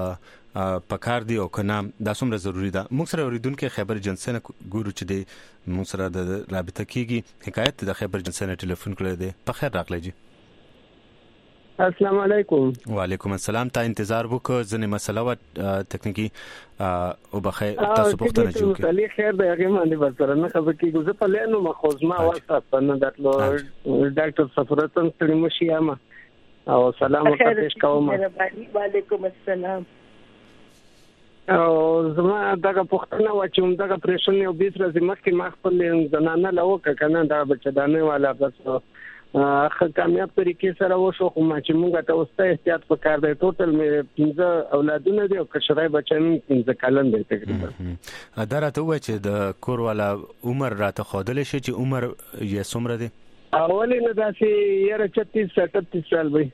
پکار دی او کنه دا څومره ضروری ده موږ سره اوریدونکو خبر جنسنه ګورو چې د موږ سره د رابطه کیږي حکایت د خبر جنسنه ټلیفون کړی دی په خیر راغلی جی السلام علیکم. وعلیکم السلام. تا انتظار وکړه ځنې مسله و تکنیکی او بخیر تاسو پوښتنه جوړ کړئ. علي خیر دی هغه باندې ورسره نه خبر کیږي. زه په لینو مخوز ما واسطه نه دتلو ډاکټر صفرتن ستړي مشي ما او سلام ورته کوم. وعلیکم السلام. او زما دغه پوښتنه و چې دغه پرېشن یو بیس ورځې مخکې ما خپل زنانه لوکه کنه دا بچدانه والا بس اخر کامیاب طریقې سره وشو خو ما چې موږ ته اوسه احتیاط وکړ دی. ټوټل مې پنځه اولادونه دي او کشرای بچن پنځه کلن دی تقریبا. دا راته و چې د کور والا عمر راته خودل شي چې عمر یې څومره دی؟ اولې نه داسې یاره چھتیس اٹھتیس سال وي.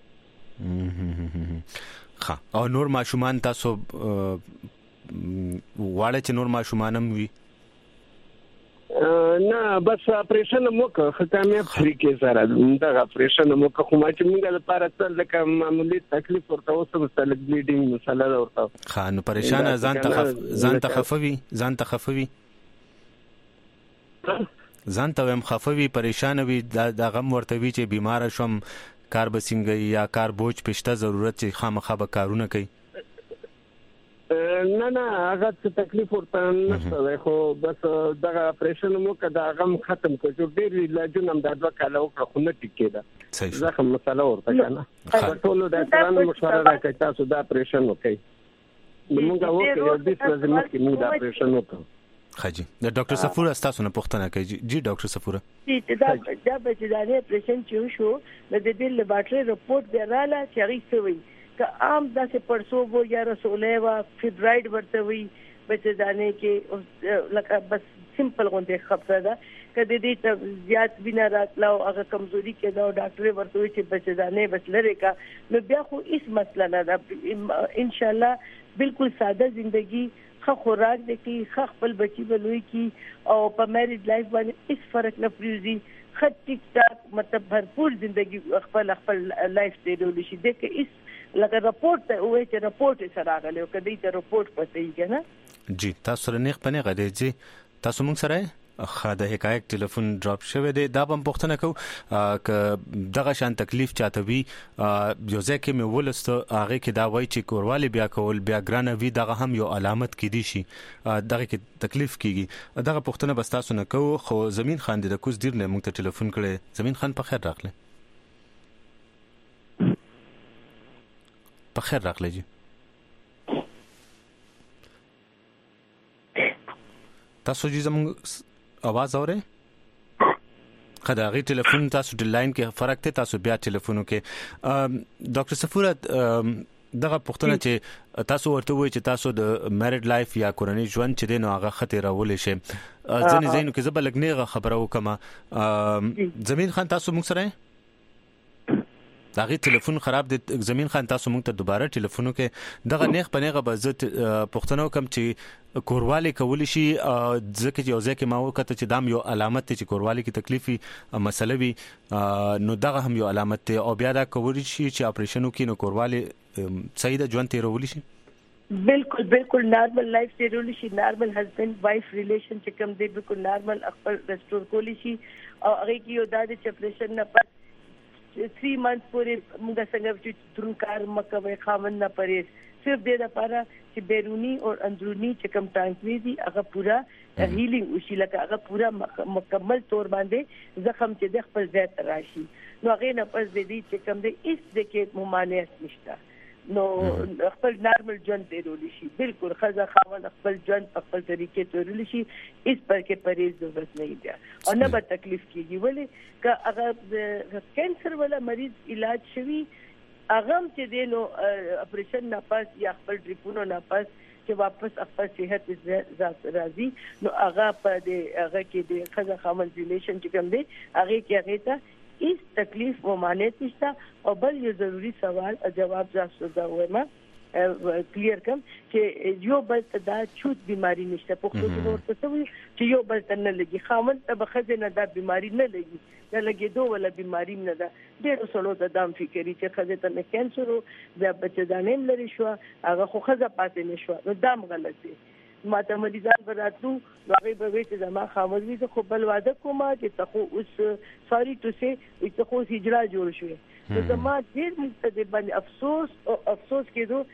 ښه. او نور ماشومان تاسو واړه چې نور ماشومان هم وي؟ نه بس اپریشن مو که کامیاب طریقې سره دا اپریشن مو که خو ما چې موږ لپاره څل لکه معمولی تکلیف ورته اوسه مستلک بلیډینګ مسله ورته. ها نو پریشان ځان ته ځان ته خفوي ځان ته خفوي ځان ته هم خفوي پریشان وي دا غم ورته وي چې بیمار شوم کار بسنګ یا کار بوج پښته ضرورت چې خامخا به کارونه کوي. نه نه هغه څه تکلیف ورته نشته خو بس دغه اپریشن مو کدا غم ختم کړو. ډېر علاجونه هم د دوه کاله وکړو خو نه ټیکېده. ځکه مسله ورته کنه ټول ډاکټرانو مشوره راکړه تاسو دا اپریشن وکړئ. موږ وکړو یو د څه ځمکه کې موږ دا اپریشن وکړو. خاجي د ډاکټر صفور تاسو نه پوښتنه کوي. جی ډاکټر صفور چې دا دا بچدانه اپریشن چې شو د دې لیبارټري رپورت دی رااله چې هغه سوي که عام داسې پرسو وو یا رسولې وا فیبرایډ ورته وي بچدانه کې لکه بس سمپل غونډه خبره ده کله دې ته زیات بنا راتلو هغه کمزوري کې دا ډاکټر ورته وي چې بچدانه بس لره کا نو بیا خو هیڅ مسله نه ده. ان شاء الله بالکل ساده ژوندۍ خو خوراک دي کی خپل بچي بلوي کی او په میریډ لایف باندې هیڅ فرق نه پریږدي. خط ټیک ټاک مطلب بھرپور ژوندۍ خپل خپل لایف تیرول شي د کې هیڅ لکه رپورت ته وای چې رپورت سره راغلی او کدی ته رپورت پته یې کنه. جی تاسو سره نه خپنه غدي جی تاسو موږ سره خاده حکایت ټلیفون ډراپ شوه دی. دا هم پوښتنه کو ک دغه شان تکلیف چاته وی یو ځکه مې ولست هغه کې دا وای چې کورواله بیا کول بیا ګرانه وی دغه هم یو علامت کې دي شي دغه کې تکلیف کیږي. دغه پوښتنه بس تاسو نه کو خو زمين خان د کوز ډیر نه موږ ته ټلیفون کړي. زمين خان په خیر راغله. په خیر راغلی جی. تاسو جی زموږ आवाज اورئ؟ خدای ټلیفون تاسو د لاین کې فرق ته تاسو بیا ټلیفون کې ډاکټر صفورت دغه پوښتنه چې تاسو ورته وایي چې تاسو د میریډ لایف یا کورنۍ ژوند چې دینو هغه خطر راولې شي ځنې زینو کې زبل لګنیغه خبره وکما. زمين خان تاسو موږ سره داغه ټلیفون خراب دي. زمين خان تاسو موږ ته دوباره ټلیفونو کې دغه نیغ پنیغه بزت پښتنو کم چې کورواله کول شي ځکه یو ځکه ما وکړه چې دام یو علامت چې کورواله کې تکلیفي مسله وي نو دغه هم یو علامت او بیا دا کول شي چې اپریشن وکړي نو کورواله صحیح د ژوند تیرول شي. بالکل بالکل نارمل لایف تیرول شي. نارمل هسبند وایف ریلیشن چې کوم دی بالکل نارمل خپل ریسټور کولی شي او هغه کې یو د اپریشن نه پات three months پورې موږ څنګه چې ترونکار مکوي خامن نه پرې صرف د لپاره چې بیرونی او اندرونی چې کوم ټانکوي دي هغه پورا هیلینګ وشي لکه هغه پورا مکمل تور باندې زخم چې د خپل ځای ته راشي نو هغه نه پس د دې چې کوم د هیڅ د کې ممانعت نشته نو خپل نارمل ژوند تیرول شي. بالکل خزه خاون خپل ژوند په خپل طریقې تیرول شي هیڅ پر کې پرهیز ضرورت نه دی او نه به تکلیف کیږي. ولې که هغه کینسر ولا مریض علاج شوی هغه چې دینو اپریشن نه پاس یا خپل ډریپونو نه پاس چې واپس خپل صحت ذات راځي نو هغه په دې هغه کې د خزه خاون ریلیشن چې کوم دی هغه کې هغه ته اس تکلیف ممانعت نشته او بل یو ضروری سوال او جواب تاسو دا وایم کلیر کوم چې یو بل ته دا چوت بیماری نشته پښتو کې ورته وي چې یو بل ته نه لګي خامن ته بخزه نه دا بیماری نه لګي دا لګي دوه ولا بیماری نه ده. ډېر سلو ته دام فکرې چې خزه ته نه کینسر او بیا بچدانیم لري شو هغه خو خزه پاتې نشو نو دام غلط دی. ماته مریضان براتلو نو هغه به وي چې زما خامد وي خو بل واده کومه چې تخو اوس سوري ټو سي چې خو هجرا جوړ شوې نو زما ډېر مستدې باندې افسوس او افسوس کېدو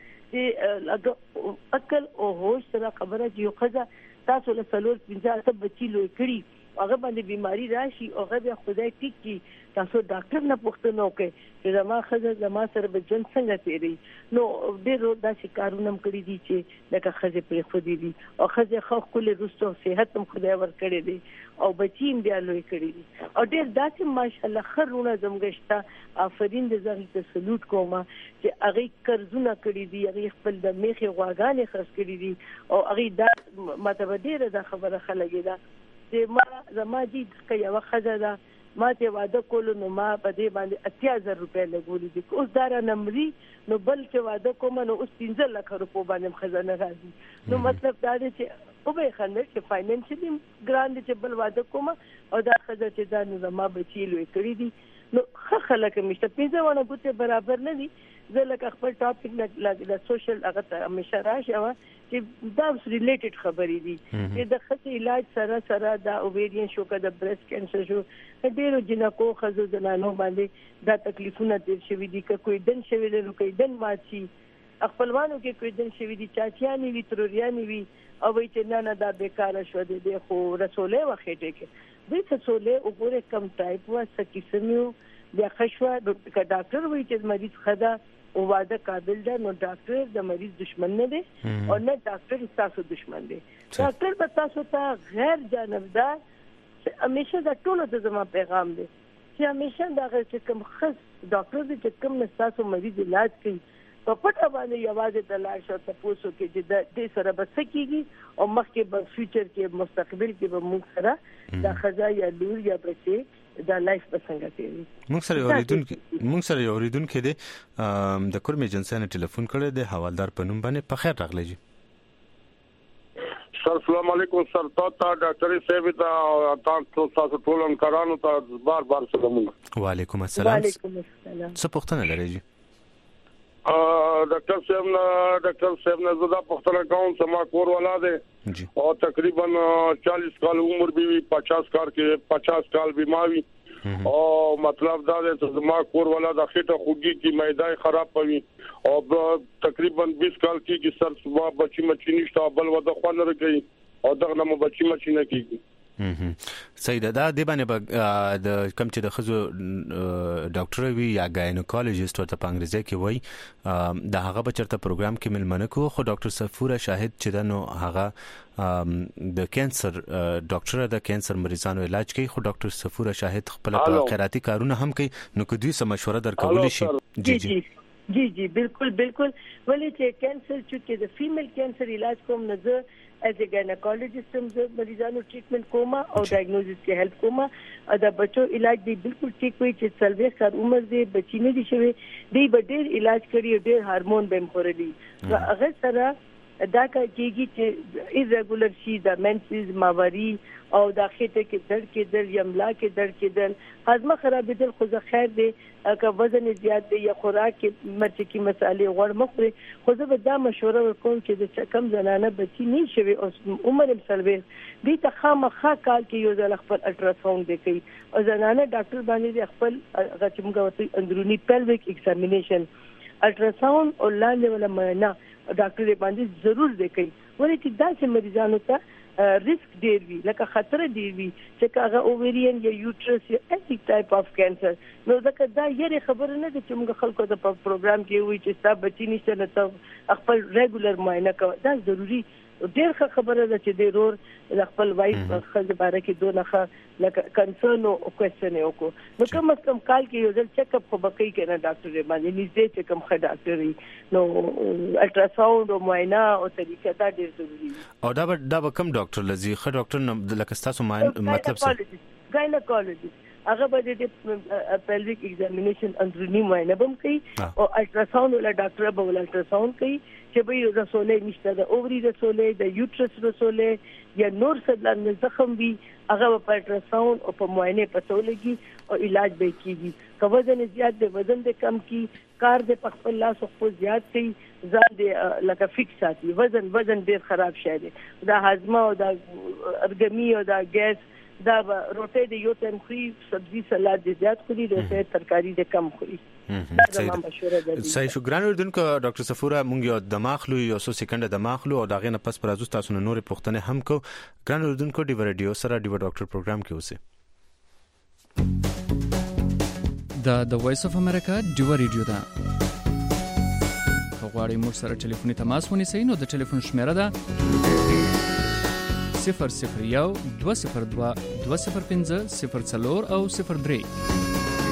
چې عقل او هوش سره خبره چې یو خزه تاسو له سلور پنځه اته بچی لوي کړی هغه باندې بیماری راشي او هغه خدای ټیک کی تاسو ډاکټر نه پوښتنه وکړي چې زما خزه زما سره به جن څنګه تیری نو ډېر دا شکارونه کړی دي چې لکه خزه پرې خو دي او خزه خو کله رستو صحت هم خدای ور کړی دي او بچی هم بیا لوي کړی دي او ډېر داسې ماشاءالله خرونه زمګشتا آفرین دې زغی ته سلوټ کوما چې هغه قرضونه کړی دي هغه خپل د میخي غواګانې خرڅ کړی دي او هغه دا ماته ډېر دا خبره خلګی دا چې ما زما دي چې یو خزه ده ما ته واده کولو نو ما په دې باندې اتیا زره روپۍ لګولې دي اوس دا را نمرې نو بل چې واده کوم نو اوس پنځه لک روپۍ باندې خزانه راځي نو مطلب دا دی چې او به خنل چې فاینانشلی ګران دي چې بل واده کوم او دا خزه چې دا نو ما بچی لوي کړی دي نو خلک مشته پنځه ونه ګوته برابر نه دي زه لکه خپل ټاپک د سوشل هغه همیشه راشم چې دا ریلیټډ خبرې دي چې د خص علاج سره سره دا اوویرین شو کده برست کینسر شو ډیرو جنکو خزو زنانو باندې دا تکلیفونه تیر شوي دي که کوئی دن شوي دي نو کوئی دن ماچی خپلوانو کې کوئی دن شوي دي چاچیانی وی تروریانی وی او وی چې نه نه دا بیکاره شو دي خو رسوله وخته کې دې رسوله وګوره کم ټایپ وا سکیسمیو بیا خشوا د ډاکټر وی چې مریض خدا او واده قابل ده نو ډاکټر د مریض دشمن نه دی او نه ډاکټر تاسو دشمن دی ډاکټر به تاسو ته غیر جانبدار همیشه دا ټول د زما پیغام دی چې همیشه دا چې کوم خاص ډاکټر دې چې کوم نه تاسو مریض علاج کوي په پټه باندې یوازې د لاړ شو تاسو کې چې د دې سره بس کیږي او مخکې په فیوچر کې مستقبل کې به موږ سره د خزا یا لور یا بچي دا لایف په څنګه کوي موږ سره اوریدونکو موږ سره اوریدونکو دي د کورم ایجنسی نه ټلیفون کړی دی حوالدار په نوم باندې په خیر راغلی جی سر السلام علیکم سر تا ډاکټر صاحب ته تاسو تاسو ټول انکارانو ته بار بار سلامونه وعلیکم السلام وعلیکم السلام څه پوښتنه لرئ جی ډاکټر صاحب نه ډاکټر صاحب نه زدا پښتنه کوم سما کور والا ده جی او تقریبا چالیس کال عمر بھی پچاس کال کې پچاس کال بیماری او مطلب دا ده چې زما کور والا د خټه خوږي کی میدای خراب پوي او تقریبا بیس کال کې چې سر صبح بچی مچی نشته بل ودا خوان راګي او دغه نو بچی مچی نه کیږي صحیح ده دا د باندې د کم چې د خزو ډاکټر وی یا ګاینوکولوژیست ورته په انګریزي کې وای د هغه بچرته پروګرام کې ملمنه کو خو ډاکټر صفوره شاهد چې د نو هغه د کانسر ډاکټر د کانسر مریضانو علاج کوي خو ډاکټر صفوره شاهد خپل خیراتي کارونه هم کوي نو که دوی سم مشوره درکول شي جی جی جی جی بالکل بالکل ولې چې کانسر چې د فیمیل کانسر علاج کوم نه زه as a gynecologist هم زه مریضانو ټریټمنټ کوم او ډایګنوزس کې هیلپ کوم دا بچو علاج دی بالکل ټیک وي چې څلوي سر عمر دی بچی نه دي شوی دی به ډیر علاج کړی ډیر هورمون به خورلي هغه سره دا کېږي چې irregular شي د منسز ماوري او د خېټه کې درد کېدل یا ملا کې درد کېدل هضم خرابېدل خو زه خیر دی که وزن زیات دی یا خوراک کې مرچ کې مسالې غوړ مخوري خو زه به دا مشوره ورکوم چې د کم زنانه بچی نه شوي او عمر هم سلوي دي ته خامخا کال کې یو ځل خپل الټراساوند دی کوي او زنانه ډاکټر باندې خپل غچمګه وته اندرونی pelvic examination الټراساوند او لاندې ولا معاینه ډاکټر باندې ضرور دی کوي ولې چې دا چې مریضانو ته ریسک ډیر وی لکه خطر ډیر وی چې هغه اووریان یا یوټرس یا any type of cancer نو ځکه دا یې خبره نه ده چې موږ خلکو ته په پروګرام کې وی چې تاسو بچی نشته نه تاسو خپل ریګولر معاینه کوئ دا ضروری ډیر ښه خبره ده چې د رور خپل وایف خپل باره کې دوه نه لکه کنسرن او کوېسچن یو کو نو کوم کم کال کې یو ځل چیک اپ خو بکې کنه ډاکټر باندې نږدې چې کوم ښه ډاکټر نو الټراساوند او معاینه او طریقه دا ډیر ضروری او دا دا کوم ډاکټر لذي ښه ډاکټر لکه تاسو مطلب څه ګاینوکولوژیست هغه به د پیلویک ایگزامینیشن اندرونی معاینه بم کوي او الټراساوند ولا ډاکټر به ول الټراساوند کوي چې به رسولې نشته د اووري رسولې د یوټرس رسولې یا نور څه د زخم وي هغه په الټراساوند او په معاینه پته ولګي او علاج به کیږي که وزن زیات دی وزن د کم کی کار د خپل لاس خو زیات کوي ځان د لکه فکس ساتي وزن وزن ډیر خراب شي دی دا هاضمه او دا ارګمی او دا ګیس دا روټي د یو ټایم خوري سبزی سلاد د زیات خوري روټي ترکاری د کم خوري صحیح شکران وردونکو ډاکټر صفوره مونږ یو دماغ لو یو څو سکند دماغ لو او دا غنه پس پر ازو تاسو نور پوښتنه هم کو ګران وردونکو دی ریډیو سره دی ډاکټر پروګرام کې اوسه دا د وایس اف امریکا ډیو ریډیو دا غواړئ موږ سره ټلیفوني تماس ونیسئ نو د ټلیفون شمیره ده صفر صفر یو دو صفر دو دو صفر پنځه صفر څلور او صفر درې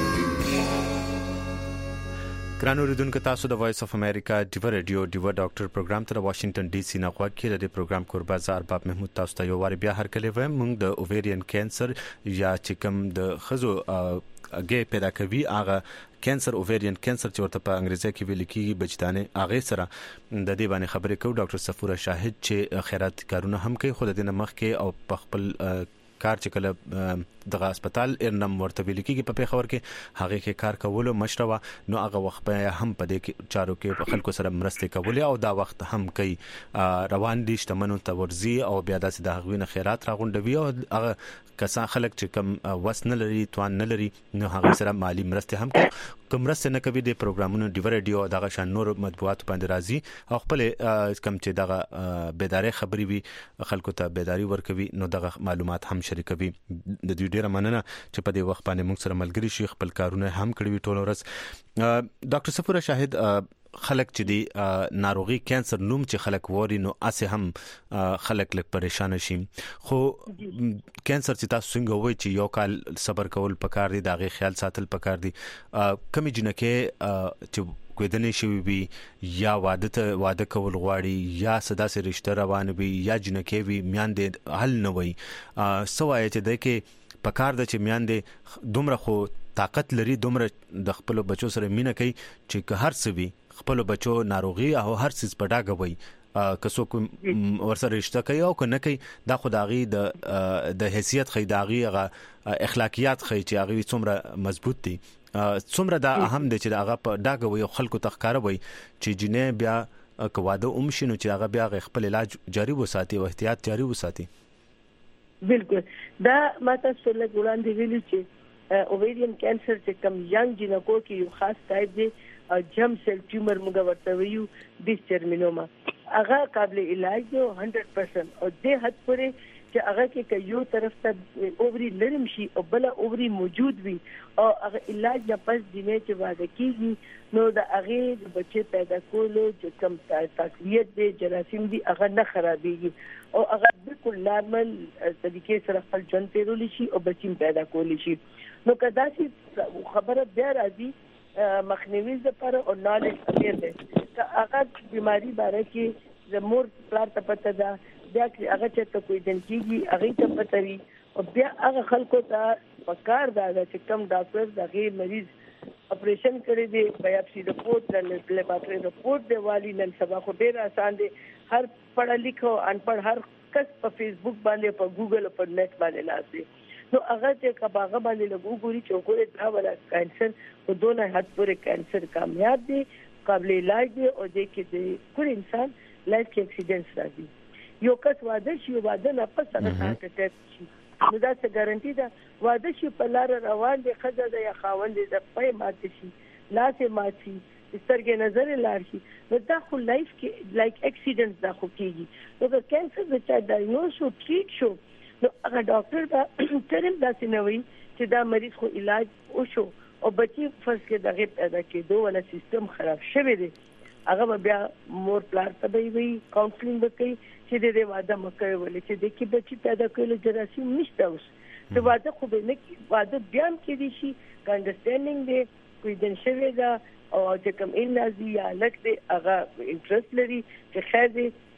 ګران اوریدونکو تاسو د وایس اف امریکا ډیو ریډیو ډیو ډاکټر پروګرام تر واشنگټن ډي سي نه غواړي د پروګرام قربا زار باب محمود تاسو ته یو واری بیا هر کله وایم موږ د اوویرین کینسر یا چې کوم د خزو اګه پیدا کوي هغه کینسر اوویرین کینسر چې ورته په انګریزي کې ویل کېږي بچدانه هغه سره د دې باندې خبرې کوي ډاکټر صفوره شاهد چې خیرات کارونه هم کوي خو د دې مخ کې او په خپل کار چې کله دغه هسپتال ارنم ورته ویل کېږي په پیښور کې هغه کې کار کولو مشروع نو هغه وخت په هم په دې چارو کې خلکو سره مرسته کولې او دا وخت هم کوي روان دي شتمنو ته ورزي او بیا داسې د هغوی نه خیرات راغونډوي او هغه کسان خلک چې کم وسن لري توان نه لري نو هغه سره مالی مرسته هم کوي کوم مرسته نه کوي د پروګرامونو ډیو ریډیو دغه شان نور مطبوعات باندې راځي او خپل کم چې دغه بیداری خبري وي خلکو ته بیداری ورکوي نو دغه معلومات هم شریکوي د دې ډیره مننه چې په دې وخت باندې موږ سره ملګری شي خپل کارونه هم کړی ټول ورځ ډاکټر صفوره شاهد خلک چې دی ناروغي کانسر نوم چې خلک ووري نو اسه هم خلک لک پریشان شي خو کانسر چې تاسو څنګه وای چې یو کال صبر کول پکار دي داغه خیال ساتل پکار دي کمی جنکه چې کویدنې شوی وي یا واده ته واده کول غواړي یا صدا سره رشتہ روان وي یا جنکه وي میان دې حل نه وي سوای چې د کې پکار د چې میان دې دومره خو طاقت لري دومره د خپل بچو سره مینه کوي چې که هر څه وي خپل بچو ناروغي او هر څه په ډاګه وي که څوک ورسره رشتہ کوي او که نه کوي دا خدایي د د حیثیت خیداغي غ اخلاقیات خي چې هغه څومره مضبوط دي څومره دا اهم دي چې هغه په ډاګه وي خلکو تخکاره وي چې جنې بیا کواده اوم شنو چې هغه بیا خپل علاج جاری وساتي او احتیاط جاری وساتي بالکل دا ماته سره ګولاندې ویلي چې اوویرین کانسر چې کم ینګ جنکو کې یو خاص ټایپ دی جم سیل ټیومر موږ ورته ویو ډیسچرمینوما هغه قابل علاج دی هندرد پرسنټ او د حد پورې چې هغه کې یو طرف ته اووري لرم شي او بل اووري موجود وي او هغه علاج نه پس دینه چې واده کیږي نو د هغه د بچي پیدا کولو چې کم تقویت دی جراثیم دی هغه نه خرابېږي او هغه بالکل نارمل طریقې سره خپل ژوند تیرول شي او بچی پیدا کولی شي نو کدا چې خبره بیا راځي مخنیوي لپاره او نالج امیر دی که هغه بیماری باره کې د مور پلار ته پته ده بیا چې هغه چې کوئی دن کېږي هغه ته پته وي او بیا هغه خلکو ته پکار دا چې کم ډاکټر دغه مریض اپریشن کړی دی بایوپسي رپورټ د لیبارټری رپورټ دی والی نن سبا خو ډیر آسان دی هر پڑھا لیکو ان پڑھ هر کس په فیسبوک باندې په ګوګل او په نت باندې لاسي نو هغه چې کباغه باندې لګو ګوري چې ګوره دا ولا کانسر او دونه حد پورې کانسر کامیاب دي قابل علاج دي او د کې د کور انسان لایف کې اکسیډنټ راځي یو کس واده شي واده نه پس هغه هارت اٹیک شي نو دا څه ګارانټي ده واده شي په لار روان دي خزه د یا خاوند د پي مات شي لاسه مات شي سترګې نظر لار شي نو دا خو لایف کې لایک اکسیډنټ دا خو کیږي نو که کانسر د چا ډایګنوز شو ټریټ شو نو هغه ډاکټر دا ترم داسې نه وي چې دا مریض خو علاج وشو او بچي فرض کې دغه پیدا کېدو ولا سیستم خراب شوی دی هغه بیا مور پلار ته وی کاونسلینګ وکړي چې د دې واده مکه ولې چې د کې بچي پیدا کولو جراثیم نشته اوس ته واده خو به نه واده بیا کې دي شي انډرستانډینګ دی کوئی دن شوی دا او چې کوم ان نازي یا لک دی هغه انټرست لري چې خیر دی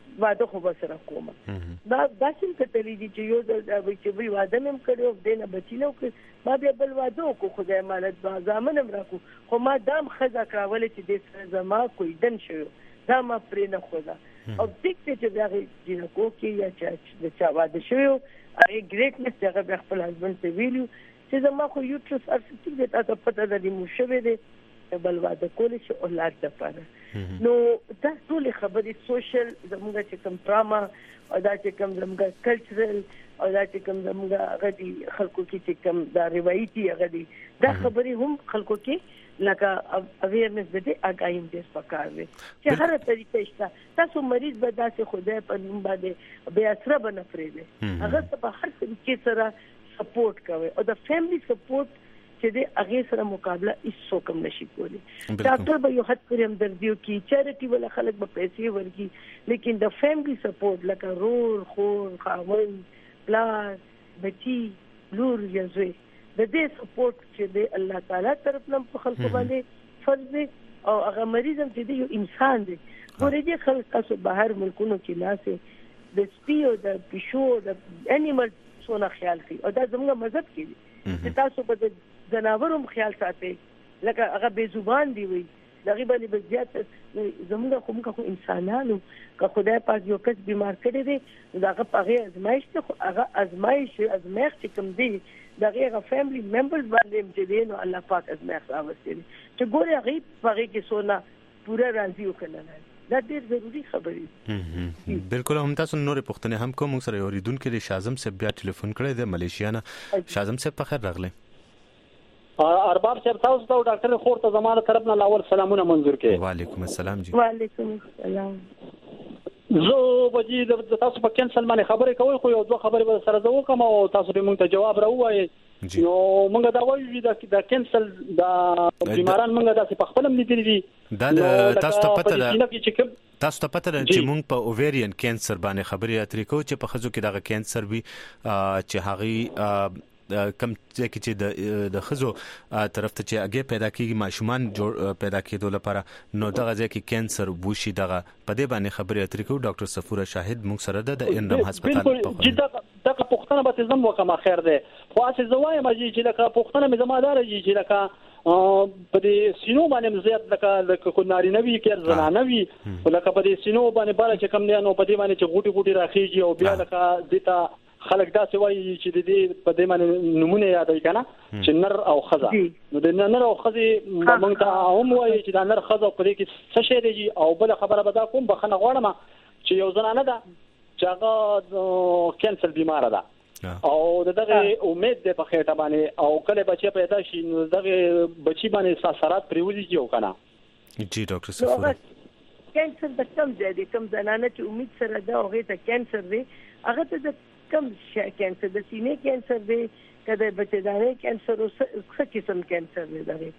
واده خو بسره کوم دا داسې کتلې دي چې یو د چې وی واده مم کړو دنه بچینو کې ما بیا بل واده کو خدای مالت با ځامنم راکو خو ما دام خزا کراولې چې د سره زما کوئی دن شو دا ما پرې نه خدا او دکته چې دا چې کو کې یا چې د چا واده شو هغه ګریټنس هغه بیا خپل هسبند ته ویلو چې زما خو یوټرس ارسټیک د تاسو پته د دې مشوي دي بل واده کول شي اولاد د پاره نو دا ټول خبرې سوشل زموږ چې کوم ډراما او دا چې کوم زموږ کلچرل او دا چې کوم زموږ غدي خلکو کې چې کوم دا روایتي غدي دا خبرې هم خلکو کې لکه اویرنس د دې اګایم دې پکار دي چې هر طریقې شته تاسو مریض به داسې خدای په نوم باندې بیا سره بنفرې دي هغه په هر طریقې سره سپورټ کوي او د فیملی سپورټ چې د هغه سره مقابله هیڅ کوم نشي کولی ډاکټر به یو حد پرې هم دردیو کې چیریټي ولا خلک به پیسې ورکي لیکن د فیملی سپورټ لکه رور خور خاوند پلار بچي لور یا زوی د دې سپورټ چې د الله تعالی طرف نه په خلکو باندې فرض دی او هغه مریض هم چې یو انسان دی ورې دي خلک تاسو بهر ملکونو کې ناسه د سپیو د پښو د انیمل څونه خیال کوي او دا زموږ مذهب کې دي چې تاسو په جناورم خیال ساتي لکه هغه بے زبان دی وي دغه باندې بزیات زموږ کوم کا انسانانو که خدای پاک یو کس بیمار کړي دي داغه پغه ازمایش ته هغه ازمایش ازمایش کوم دی دغه فیملی ممبرز باندې چې دي نو الله پاک ازمایش راوستي چې ګوره هغه پغه کې سونا پورا راضي وکړل دا ډېر ضروری خبرې بالکل هم تاسو نور پښتنه هم کوم سره اوریدونکو د شازم صاحب بیا ټلیفون کړی د ملیشیا نه شازم صاحب په خیر راغلی ارباب صاحب تاسو ته ډاکټر خور ته زماره طرف نه لاول سلامونه منظور کړي وعلیکم السلام جی وعلیکم السلام زه بجی د تاسو په کینسل باندې خبرې کوي خو یو دوه خبرې به سره زه وکم او تاسو به مونږ ته جواب راوایي نو مونږ دا وایو چې د کینسل د بیماران مونږ داسې په خپل لیدل دي دا تاسو ته پته ده تاسو ته پته ده چې مونږ په اوویرین کینسر باندې خبرې اترې کوو چې په خزو کې دغه کینسر وي چې هغه کم چې چې د خزو طرف ته چې اگې پیدا کیږي ماشومان جوړ پیدا کېدو لپاره نو دغه ځکه کینسر وشي دغه په دې باندې خبرې اترې کوو ډاکټر صفوره شاهد موږ سره د انرم هسپتال په خو دغه دغه پښتنه به زم وکما خیر ده خو اسې زوایم چې لکه پښتنه مې زمادار چې لکه په دې سينو باندې زیات لکه لکه کو ناري نوي کې زنانه وي لکه په دې سينو باندې بار چې کم نه نو په دې باندې چې غوټي غوټي راخيږي او بیا لکه دتا خلک دا څه وایي چې د دې په دې باندې نمونه یادای کنه چې نر او خزه نو د نر او خزه موږ ته هم وایي چې د نر خزه په دې کې څه شی دی او بل خبره به دا کوم بخنه غواړم چې یو زنانه ده چې هغه کینسر بیمار ده او دغه امید ده په خېټه باندې او کله بچي پیدا شي نو دغه بچي باندې ساسرات پریوځي یو کنه جی ډاکټر صفوره کینسر د کوم ځای دی کوم زنانه چې امید سره ده هغه ته کینسر دی هغه ته کم کینسر د سینې کینسر دی کله بچدانه کینسر او څه قسم کینسر دی دغه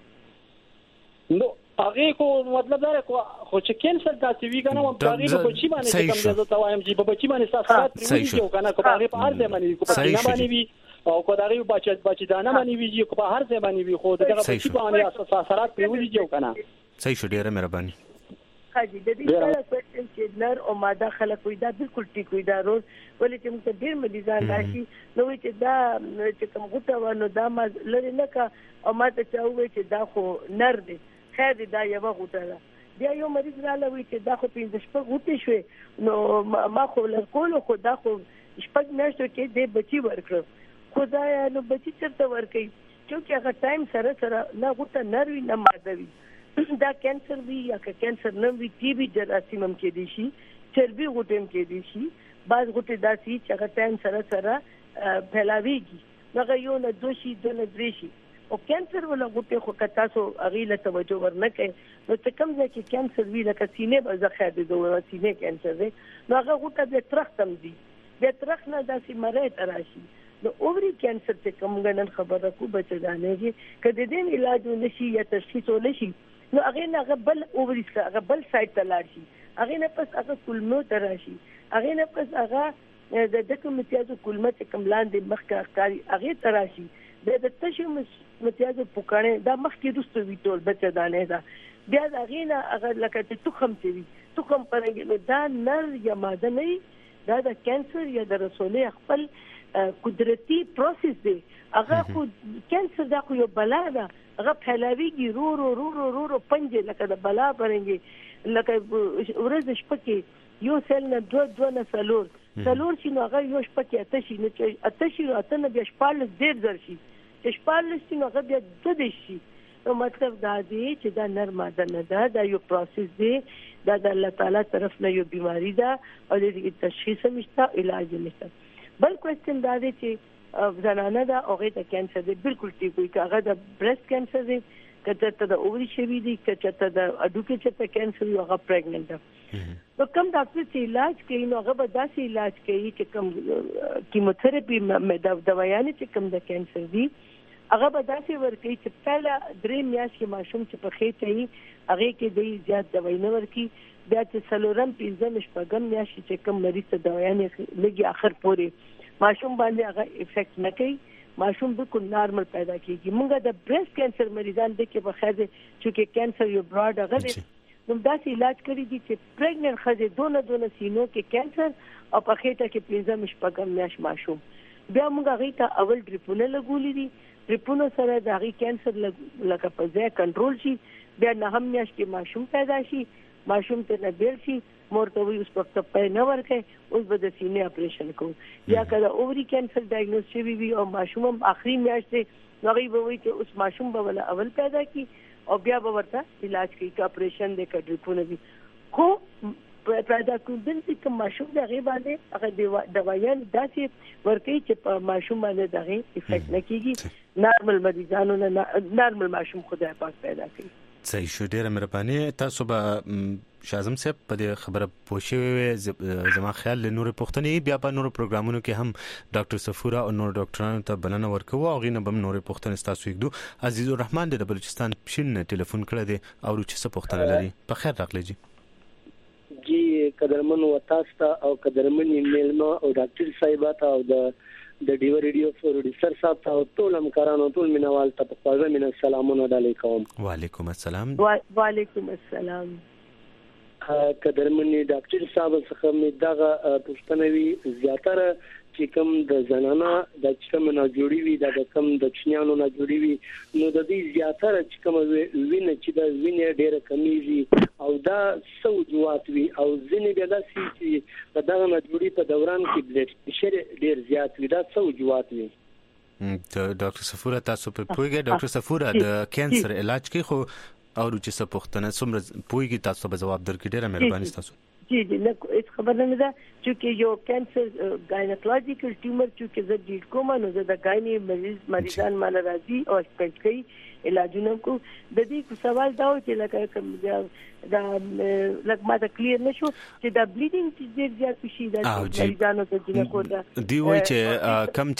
نو هغه کو مطلب دا خو چې کینسر تاسو وی کنه هغه په بچی باندې کوم ځای ته وایم چې په بچی باندې ساسرات پریږي او کنه کو هغه په هر ځای باندې کو په سینې باندې وی او کو دغه بچی بچدانه باندې وی کو په هر ځای باندې وی خو دغه بچی باندې ساسرات پریږي او کنه صحیح شو ډیره مهرباني خاجي د دې سره کوم چې نر او ماده خلک وي دا بالکل ټیک وي دا روز ولې چې موږ ډیر مریضان راشي نو چې دا چې کوم غوټه ونه دا ما لري نه کا او ماته چاوي چې دا خو نر دی خیر دی دا یو غوټه ده بیا یو مریض رالوي چې دا خو پینځه شپږ غوټه شوي نو ما خو لکول خو دا خو شپږ میاشتو کې د بچي ورکړ خدایا نو بچي چرته ورکي چې هغه ټایم سره سره نه غوټه نر وي نه ماده وي دا کینسر وی یا که کینسر نه وی ټي بي جراثیم هم کې دي شي چربي غوټم کې دي شي بعض غوټه داسي چې هغه ټایم سره سره پھیلاويږي هغه یو نه دوشي د نه درې شي او کینسر ولا غوټه خو کتا سو اغیله توجه ورنکه نو ته کوم ځای کې کینسر وی لکه سینې به زخه دي دوه سینې کینسر دی نو هغه غوټه به ترختم دي به ترخ نه داسي مړې تراشي نو اووري کینسر ته کوم غنن خبره کو بچدانه کې کله دې علاج ونشي یا تشخیص ونشي نو هغه نه غبل اووري هغه بل سایت ته لاړ شي هغه نه پس هغه کلمو تراشي هغه نه پس هغه د دغه امتیازو کلمه چې کوم لاندې مخکې ښکاری هغه تراشي د تشو متیازو پکانه دا مخکې رستو وی ټول بچا دانه دا بیا دا غینا اگر لکه ته تخم چوي تخم پرنګ دا نر یا ماده نه دا د کانسر یا د رسولې خپل قدرتي پروسس دی هغه خو کانسر دا خو یو بلا ده هغه پھیلاویږي رو رو رو رو رو, رو پنځه لکه د بلا پرنګ لکه ورځ شپه کې یو سل نه دوه دوه نه سلور سلور چې نو هغه یو شپه کې اته شي نه چې اته شي اته نه بیا شپږ ډیر در شي چې شپږ شي نو هغه بیا د دې شي نو مطلب دا دی چې دا نر ماده نه ده دا یو پروسس دی دا د الله تعالی طرف نه یو بیماری ده او د تشخیص مشته علاج نشته بل کوېسچن دا دی چې زنانه دا هغه ته کانسر دی بالکل ټیک وي هغه د برېست کانسر دی کته ته د اووري شوی دی کته ته د اډوکې چې ته کانسر یو هغه پریګننټ ده نو کوم ډاکټر چې علاج کوي نو هغه به داسې علاج کوي چې کوم کیموتھراپي د دوايانې چې کوم د کانسر دی هغه به داسې ورکوي چې پهلا درې میاشتې ماشوم چې په خېټه یې هغه کې د زیات دوايي نه ورکي بیا چې سلورم پنځم شپږم میاشتې چې کوم مریض ته دوايانې لګي اخر پورې ماشوم باندې هغه افیکټ نه کوي ماشوم بالکل نارمل پیدا کیږي موږ د برېست کانسر مریضان د کې په خیر چې کانسر یو براډ هغه دی نو داسې علاج کړی دي چې پریګننټ ښځې دونه دونه سینو کې کانسر او په خېټه کې پنځم شپږم میاشت ماشوم بیا موږ هغه ته اول ډریپونه لګولې دي ډریپونه سره د هغه کانسر لکه په ځای کنټرول شي بیا نه هم میاشت کې ماشوم پیدا شي ماشوم ته نه بیل شي مورته وي اوس په پای نه ورکه اوس به د سینې اپریشن کوو یا کله اووري کانسر ډایګنوز شوی وي او ماشوم هم اخري میاشت نو هغه به وي چې اوس ماشوم به ولا اول پیدا کی او بیا به ورته علاج کوي کا اپریشن د کډریپونه وي خو پیدا کوم چې ماشوم د غي باندې هغه دوايان داسې ورکي چې په ماشوم باندې دغه افیکټ نه کیږي نارمل مریضانو نه نارمل ماشوم خدای پاک پیدا کوي صحیح شو ډیره مهرباني تاسو به شازم صاحب په دې خبره پوښیږئ زما خیال له نور پښتنې بیا په نور پروګرامونو کې هم ډاکټر صفورا او نور ډاکټرانو ته بلنه ورکوه او غینه به نور پښتنې تاسو یګدو عزیز الرحمن د بلوچستان پښین ټلیفون کړی دی او چې څه پښتنه لري په خیر راغلی جی جی قدرمن وتاستا او قدرمن میلمه او ډاکټر صاحبات او د د ډیو ریډیو پروډوسر صاحب ته ټول همکارانو ټول مینوال ته په خواږه مینه سلامونه علیکم وعلیکم السلام وعلیکم السلام قدرمن ډاکټر صاحب څخه مې دغه پښتنوي زیاتره چې کوم د زنانه د کوم نه جوړي وي د کوم د چنيانو نه جوړي وي نو د دې زیاتره چې کوم وینه چې د وینې ډېره کمیږي او دا سوجوات وي او ځینې بیا د سي په دغه نه جوړي په دوران کې بلډ پريشر ډېر زیات وي دا سوجوات وي ډاکټر صفورا تاسو په پوهیږئ ډاکټر صفورا د کانسر علاج کې خو او چې څه پښتنه څومره پوهیږي تاسو به جواب درکړئ ډېر مهرباني تاسو جی جی نه هیڅ خبر نه ده چې یو کانسر ګاینیکولوژیکل ټیومر چې زه ډیټ کوم نو زه د ګاینی مریض مریضان مال راځي او سپیشل کوي علاجونه کو د دې سوال دا و چې لکه کوم دا لکه ما ته کلیر نشو چې دا بلیډینګ چې ډیر زیات شي دا مریضانو ته جنکو دا دی وای چې کم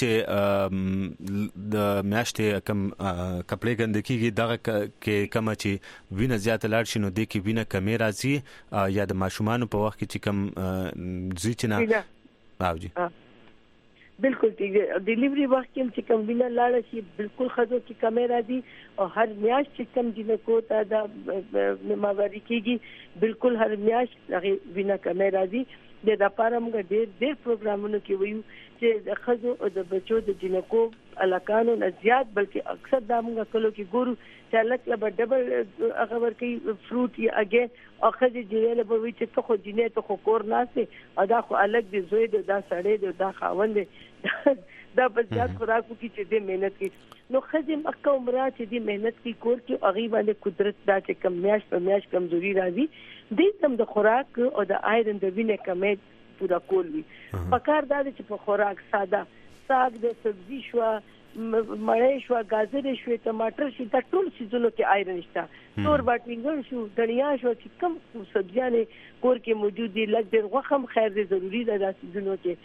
چې د میاشتې کم کپلې ګندګي دغه کې کم چې وینه زیات لاړ شي نو د کې وینه کمې راځي یا د ماشومان په وخت کې چې کم زیچنه او جی بالکل ٹھیک ہے ڈیلیوری وخت کې چې کوم وینه لاړ شي بالکل خزو کې کمې راځي او هر میاشت چې کوم جنکو ته دا ماوري کېږي بالکل هر میاشت هغه وینه کمې راځي د لپاره موږ ډېر ډېر پروګرامونه کې ویو چې د خزو او د بچو د جنکو علاقانو نه زیات بلکې اکثر دا موږ کلو کې ګورو چې لکه به ډبل هغه ورکی فروټ یا اگې او خزي جوړل به وي چې خو جنې ته خو کور ناسه او دا خو الګ دي زوی دا سړی دی دا خاوند دا په ځات خوراکو کې چې دې مهنت کوي نو خزي مکه عمره چې دې مهنت کوي کور کې هغه باندې قدرت دا چې کم میاش په میاش کمزوري راځي دې تم د خوراک او د آیرن د وینې کمې پورا کول وي پکار دا چې په خوراک ساده ساګ د سبزی شو مړې شو گاجر شو ټماټر شو دا ټول سيزونو کې آیرن شته تور باټینګل شو دنیا شو چې کم سبزیانه کور کې موجود دي لږ ډېر غوښم خیر دي ضروری ده دا سيزونو کې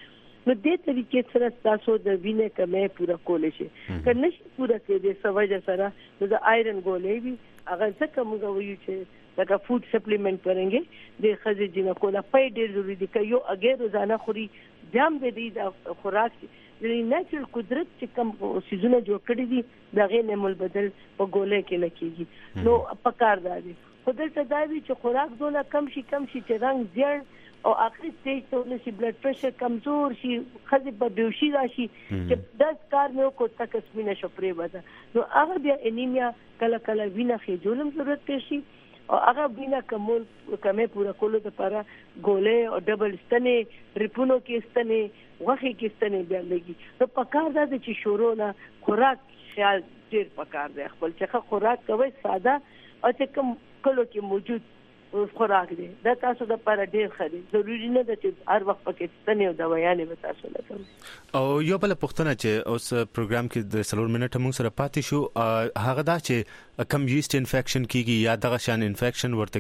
نو دې طریقې سره تاسو د وینې کمې پوره کولای شي که نشي پوره کېدې سوجه سره نو د آیرن ګولې وي هغه څه کوم غوي چې لکه فود سپلیمنٹ کرنګي د خزې جنکو لا پای ډېر ضروري دي که یو اگې روزانه خوري جام دې د خوراک د نېچرل قدرت چې کوم سيزونه جوړ کړی دي دا غي نه مل بدل په ګولې کې نه کیږي نو پکار دی خدای ته دا وی چې خوراک زونه کم شي کم شي چې رنگ زیړ او اخري سټیج ته نشي بلډ پريشر کمزور شي خزې په بیوشي راشي چې داس کار مې کو تک اسمینه شپري ودا نو هغه بیا انیمیا کله کله وینه خېجولم ضرورت شي او هغه وینه کومول کمه پورا کولو لپاره ګولې او ډبل ستنې ریپونو کې ستنې وخی کې ستنې بیا لګي نو پکار دا چې شروع نه خوراک خیال ډیر پکار دی خپل چې خوراک کوي ساده او چې کوم کلو کې موجود خوراک دی دا تاسو د لپاره ډیر ښه دی ضروري نه ده چې هر وخت پکې ستنې او دوايانې به تاسو لګوي او یو بل پوښتنه چې اوس پروګرام کې د سلور منټه موږ سره پاتې شو هغه دا چې کم یست انفیکشن کیږي یا دغه شان انفیکشن ورته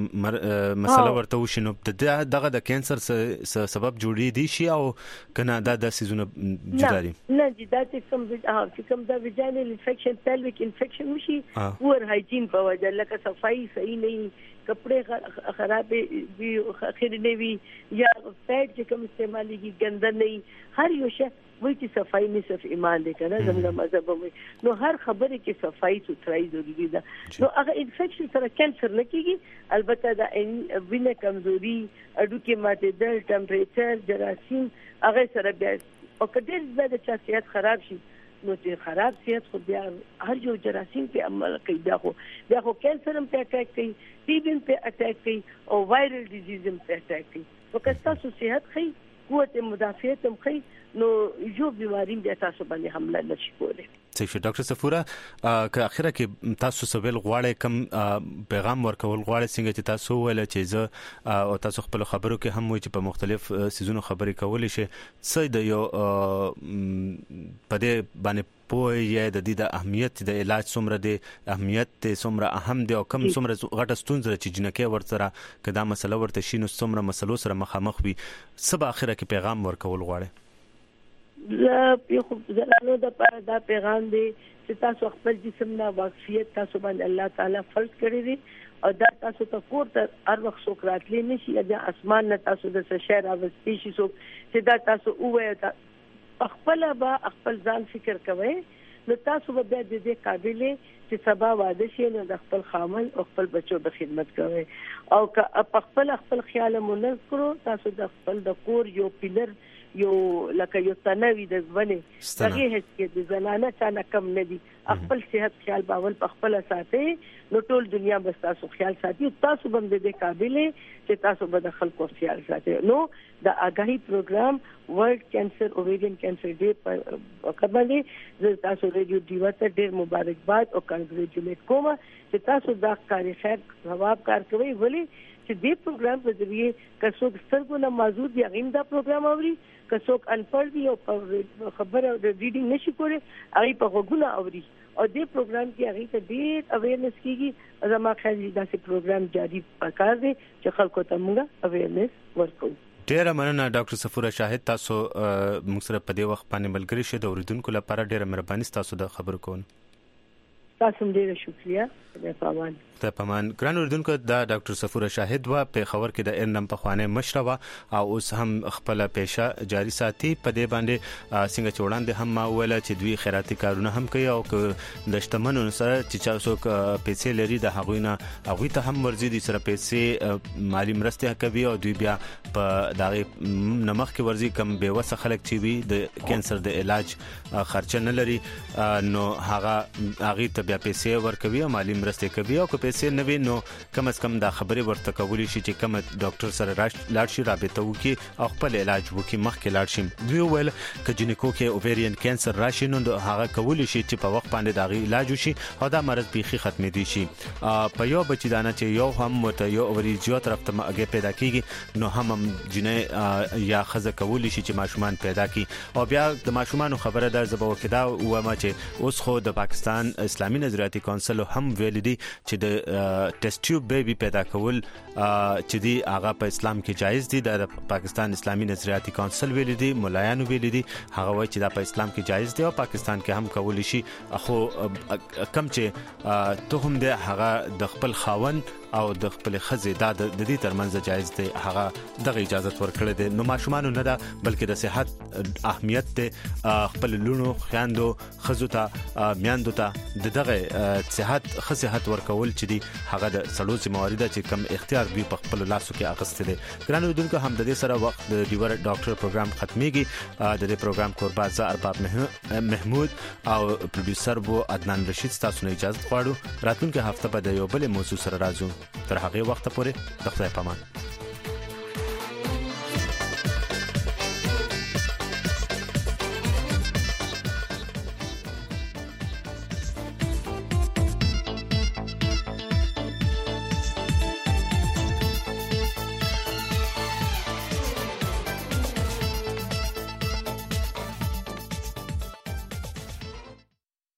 کیږي مسله ورته وشي نو دغه د کانسر سبب جوړې دي شي او کنه دا د سيزونه جدا دي نه جدا چې کوم چې کوم د ویجینل انفیکشن پیلویک انفیکشن وشي پور هایجین په وجه لکه صفائی صحیح نه کپڑے خراب وي خیر نه وي یا پیډ چې کوم استعمالي ګندر نه هر یو شی وایي چې صفائی نصف ایمان دی کنه زموږ مذهب وایي نو هر خبره کې صفائی سترای ضروری ده نو هغه انفیکشن سره کانسر نه کیږي البته دا وینه کمزوري اډو کې ماته د ټمپریچر جراثیم هغه سره بیا او کله چې د صحت خراب شي نو چې خراب صحت خو بیا هر یو جراثیم په عمل کوي بیا خو بیا خو کانسر هم په اٹیک کوي ټي بي په اٹیک کوي او وایرل ډیزیز هم په اٹیک کوي وکړه تاسو صحت خي قوت مدافعت هم خي نو یو بیماری بیا تاسو باندې حمله نشي کولای صحیح شو ډاکټر صفوره که اخره کې تاسو سوال غواړئ کم پیغام ورکول غواړئ څنګه چې تاسو ویل چې زه او تاسو خپل خبرو کې هم وایي چې په مختلف سيزونو خبرې کولې شي څه د یو په دې باندې پوهه یې د دې د اهمیت د علاج څومره دی اهمیت څومره اهم دی او کم څومره غټه ستونزه چې جنکه ورسره کدا مسله ورته شي نو څومره مسلو سره مخامخ وي سبا اخره کې پیغام ورکول غواړئ لا یو زلانو د پر دا پیغام دی چې تاسو خپل جسم نه واقفیت تاسو باندې الله تعالی فرض کړی دی او دا تاسو ته کور ته هر وخت سوکراتلی نشي یا اسمان نه تاسو د شهر اوستی شي سو چې دا تاسو وایي خپل با خپل ځان فکر کوئ نو تاسو به د دې قابل چې سبا واده شي نو د خپل خامن او خپل بچو د خدمت کوئ او که خپل خپل خیال مونږ کړو تاسو د خپل د کور یو پیلر یو لکه یو تنوي د ځونه هغه هیڅ کې د زنانه چا نه کم نه دي خپل صحت خیال باول په خپل ساتي نو ټول دنیا بس تاسو خیال ساتي تاسو هم د دې قابل چې تاسو به د خلکو خیال ساتي نو د اگاهي پروګرام ورلد کانسر اوویرین کانسر ډے په قبل د تاسو ریډیو دیوا ته ډېر مبارکباد او کنګریچولیټ کوم چې تاسو دا کاری خیر ثواب کار کوي ولی چې دې پروګرام په ذریعہ کڅو سترګو نه موجود دی غیم دا پروګرام اوري کڅو انپړ دی او خبره او ریډینګ نشي کولی هغه په غوګونه اوري او دې پروګرام کې هغه ته ډېر اویرنس کیږي زما خیال دی دا چې پروګرام جاری پکار دی چې خلکو ته موږ اویرنس ورکړو ډیره مننه ډاکټر صفوره شاهد تاسو موږ سره په دې وخت باندې ملګری شه د اوریدونکو لپاره ډیره مهرباني تاسو د خبرو کول تاسو ډیره شکریہ د پامان ته پامان ګران اوریدونکو دا ډاکټر صفوره شاهد وا په خبر کې د ارنم په خوانه مشروا او اوس هم خپل پیشه جاری ساتي په دې باندې څنګه چوڑان هم ما ویل چې دوی خیراتي کارونه هم کوي او د شتمنو سره چې څوک پیسې لري د هغوینه هغه ته هم ورزي دي سره پیسې مالی مرسته کوي او دوی بیا په دغه نمخ کې ورزي کم به وسه خلک چې وي د کانسر د علاج خرچ نه لري نو هغه هغه ته بیا پیسې ورکوي او مالی مرسته کوي او پیسې نه وي نو کم از کم دا خبرې ورته کولی شي چې کوم ډاکټر سره لاړ شي رابطه وکړي او خپل علاج وکړي مخکې لاړ شي دوی ویل چې جنکو کې اوویرین کانسر راشي نو هغه کولی شي چې په وخت باندې دا علاج وشي او دا مرض بيخي ختمې دي شي په یو بچیدانه چې یو هم مت یو اوریجیو طرف ته اگې پیدا کیږي نو هم جنې یا خزه کولی شي چې ماشومان پیدا کی او بیا د ماشومان خبره در زبو کدا و ما چې اوس خو د پاکستان اسلامي نظریاتي کونسل هم ویل دي چې د ټیسټ ټیوب بیبي پیدا کول چې دی هغه په اسلام کې جایز دي. د پاکستان اسلامي نظریاتي کونسل ویل دي, مولایانو ویل دي, هغه وایي چې دا په اسلام کې جایز دي او پاکستان کې هم کول شي. خو کم چې تهم ده هغه د خپل خاون او د خپل خزې دا د دې ترمنځ جایز دی, هغه دغه اجازه ورکړه ده. نو ماشومان نه ده بلکې د صحت اهمیت ته خپل لونو خیاندو خزو ته میاندو ته دغه صحت خصيحت ورکول چې دی هغه د سلو ذمہواری ده چې کم اختیار دوی په خپل لاسو کې اغسته دي. ګرانو دونکو هم د دې سره وخت د ډیور ډاکټر پروګرام ختميږي. د دې پروګرام قربان ز ارباب محمود او پروډوسر بو عدنان رشید تاسو نه اجازه غواړو. راتلونکي هفته به د یو بل موضوع سره راځو. تر هغه وخت پورې د خدای پامان.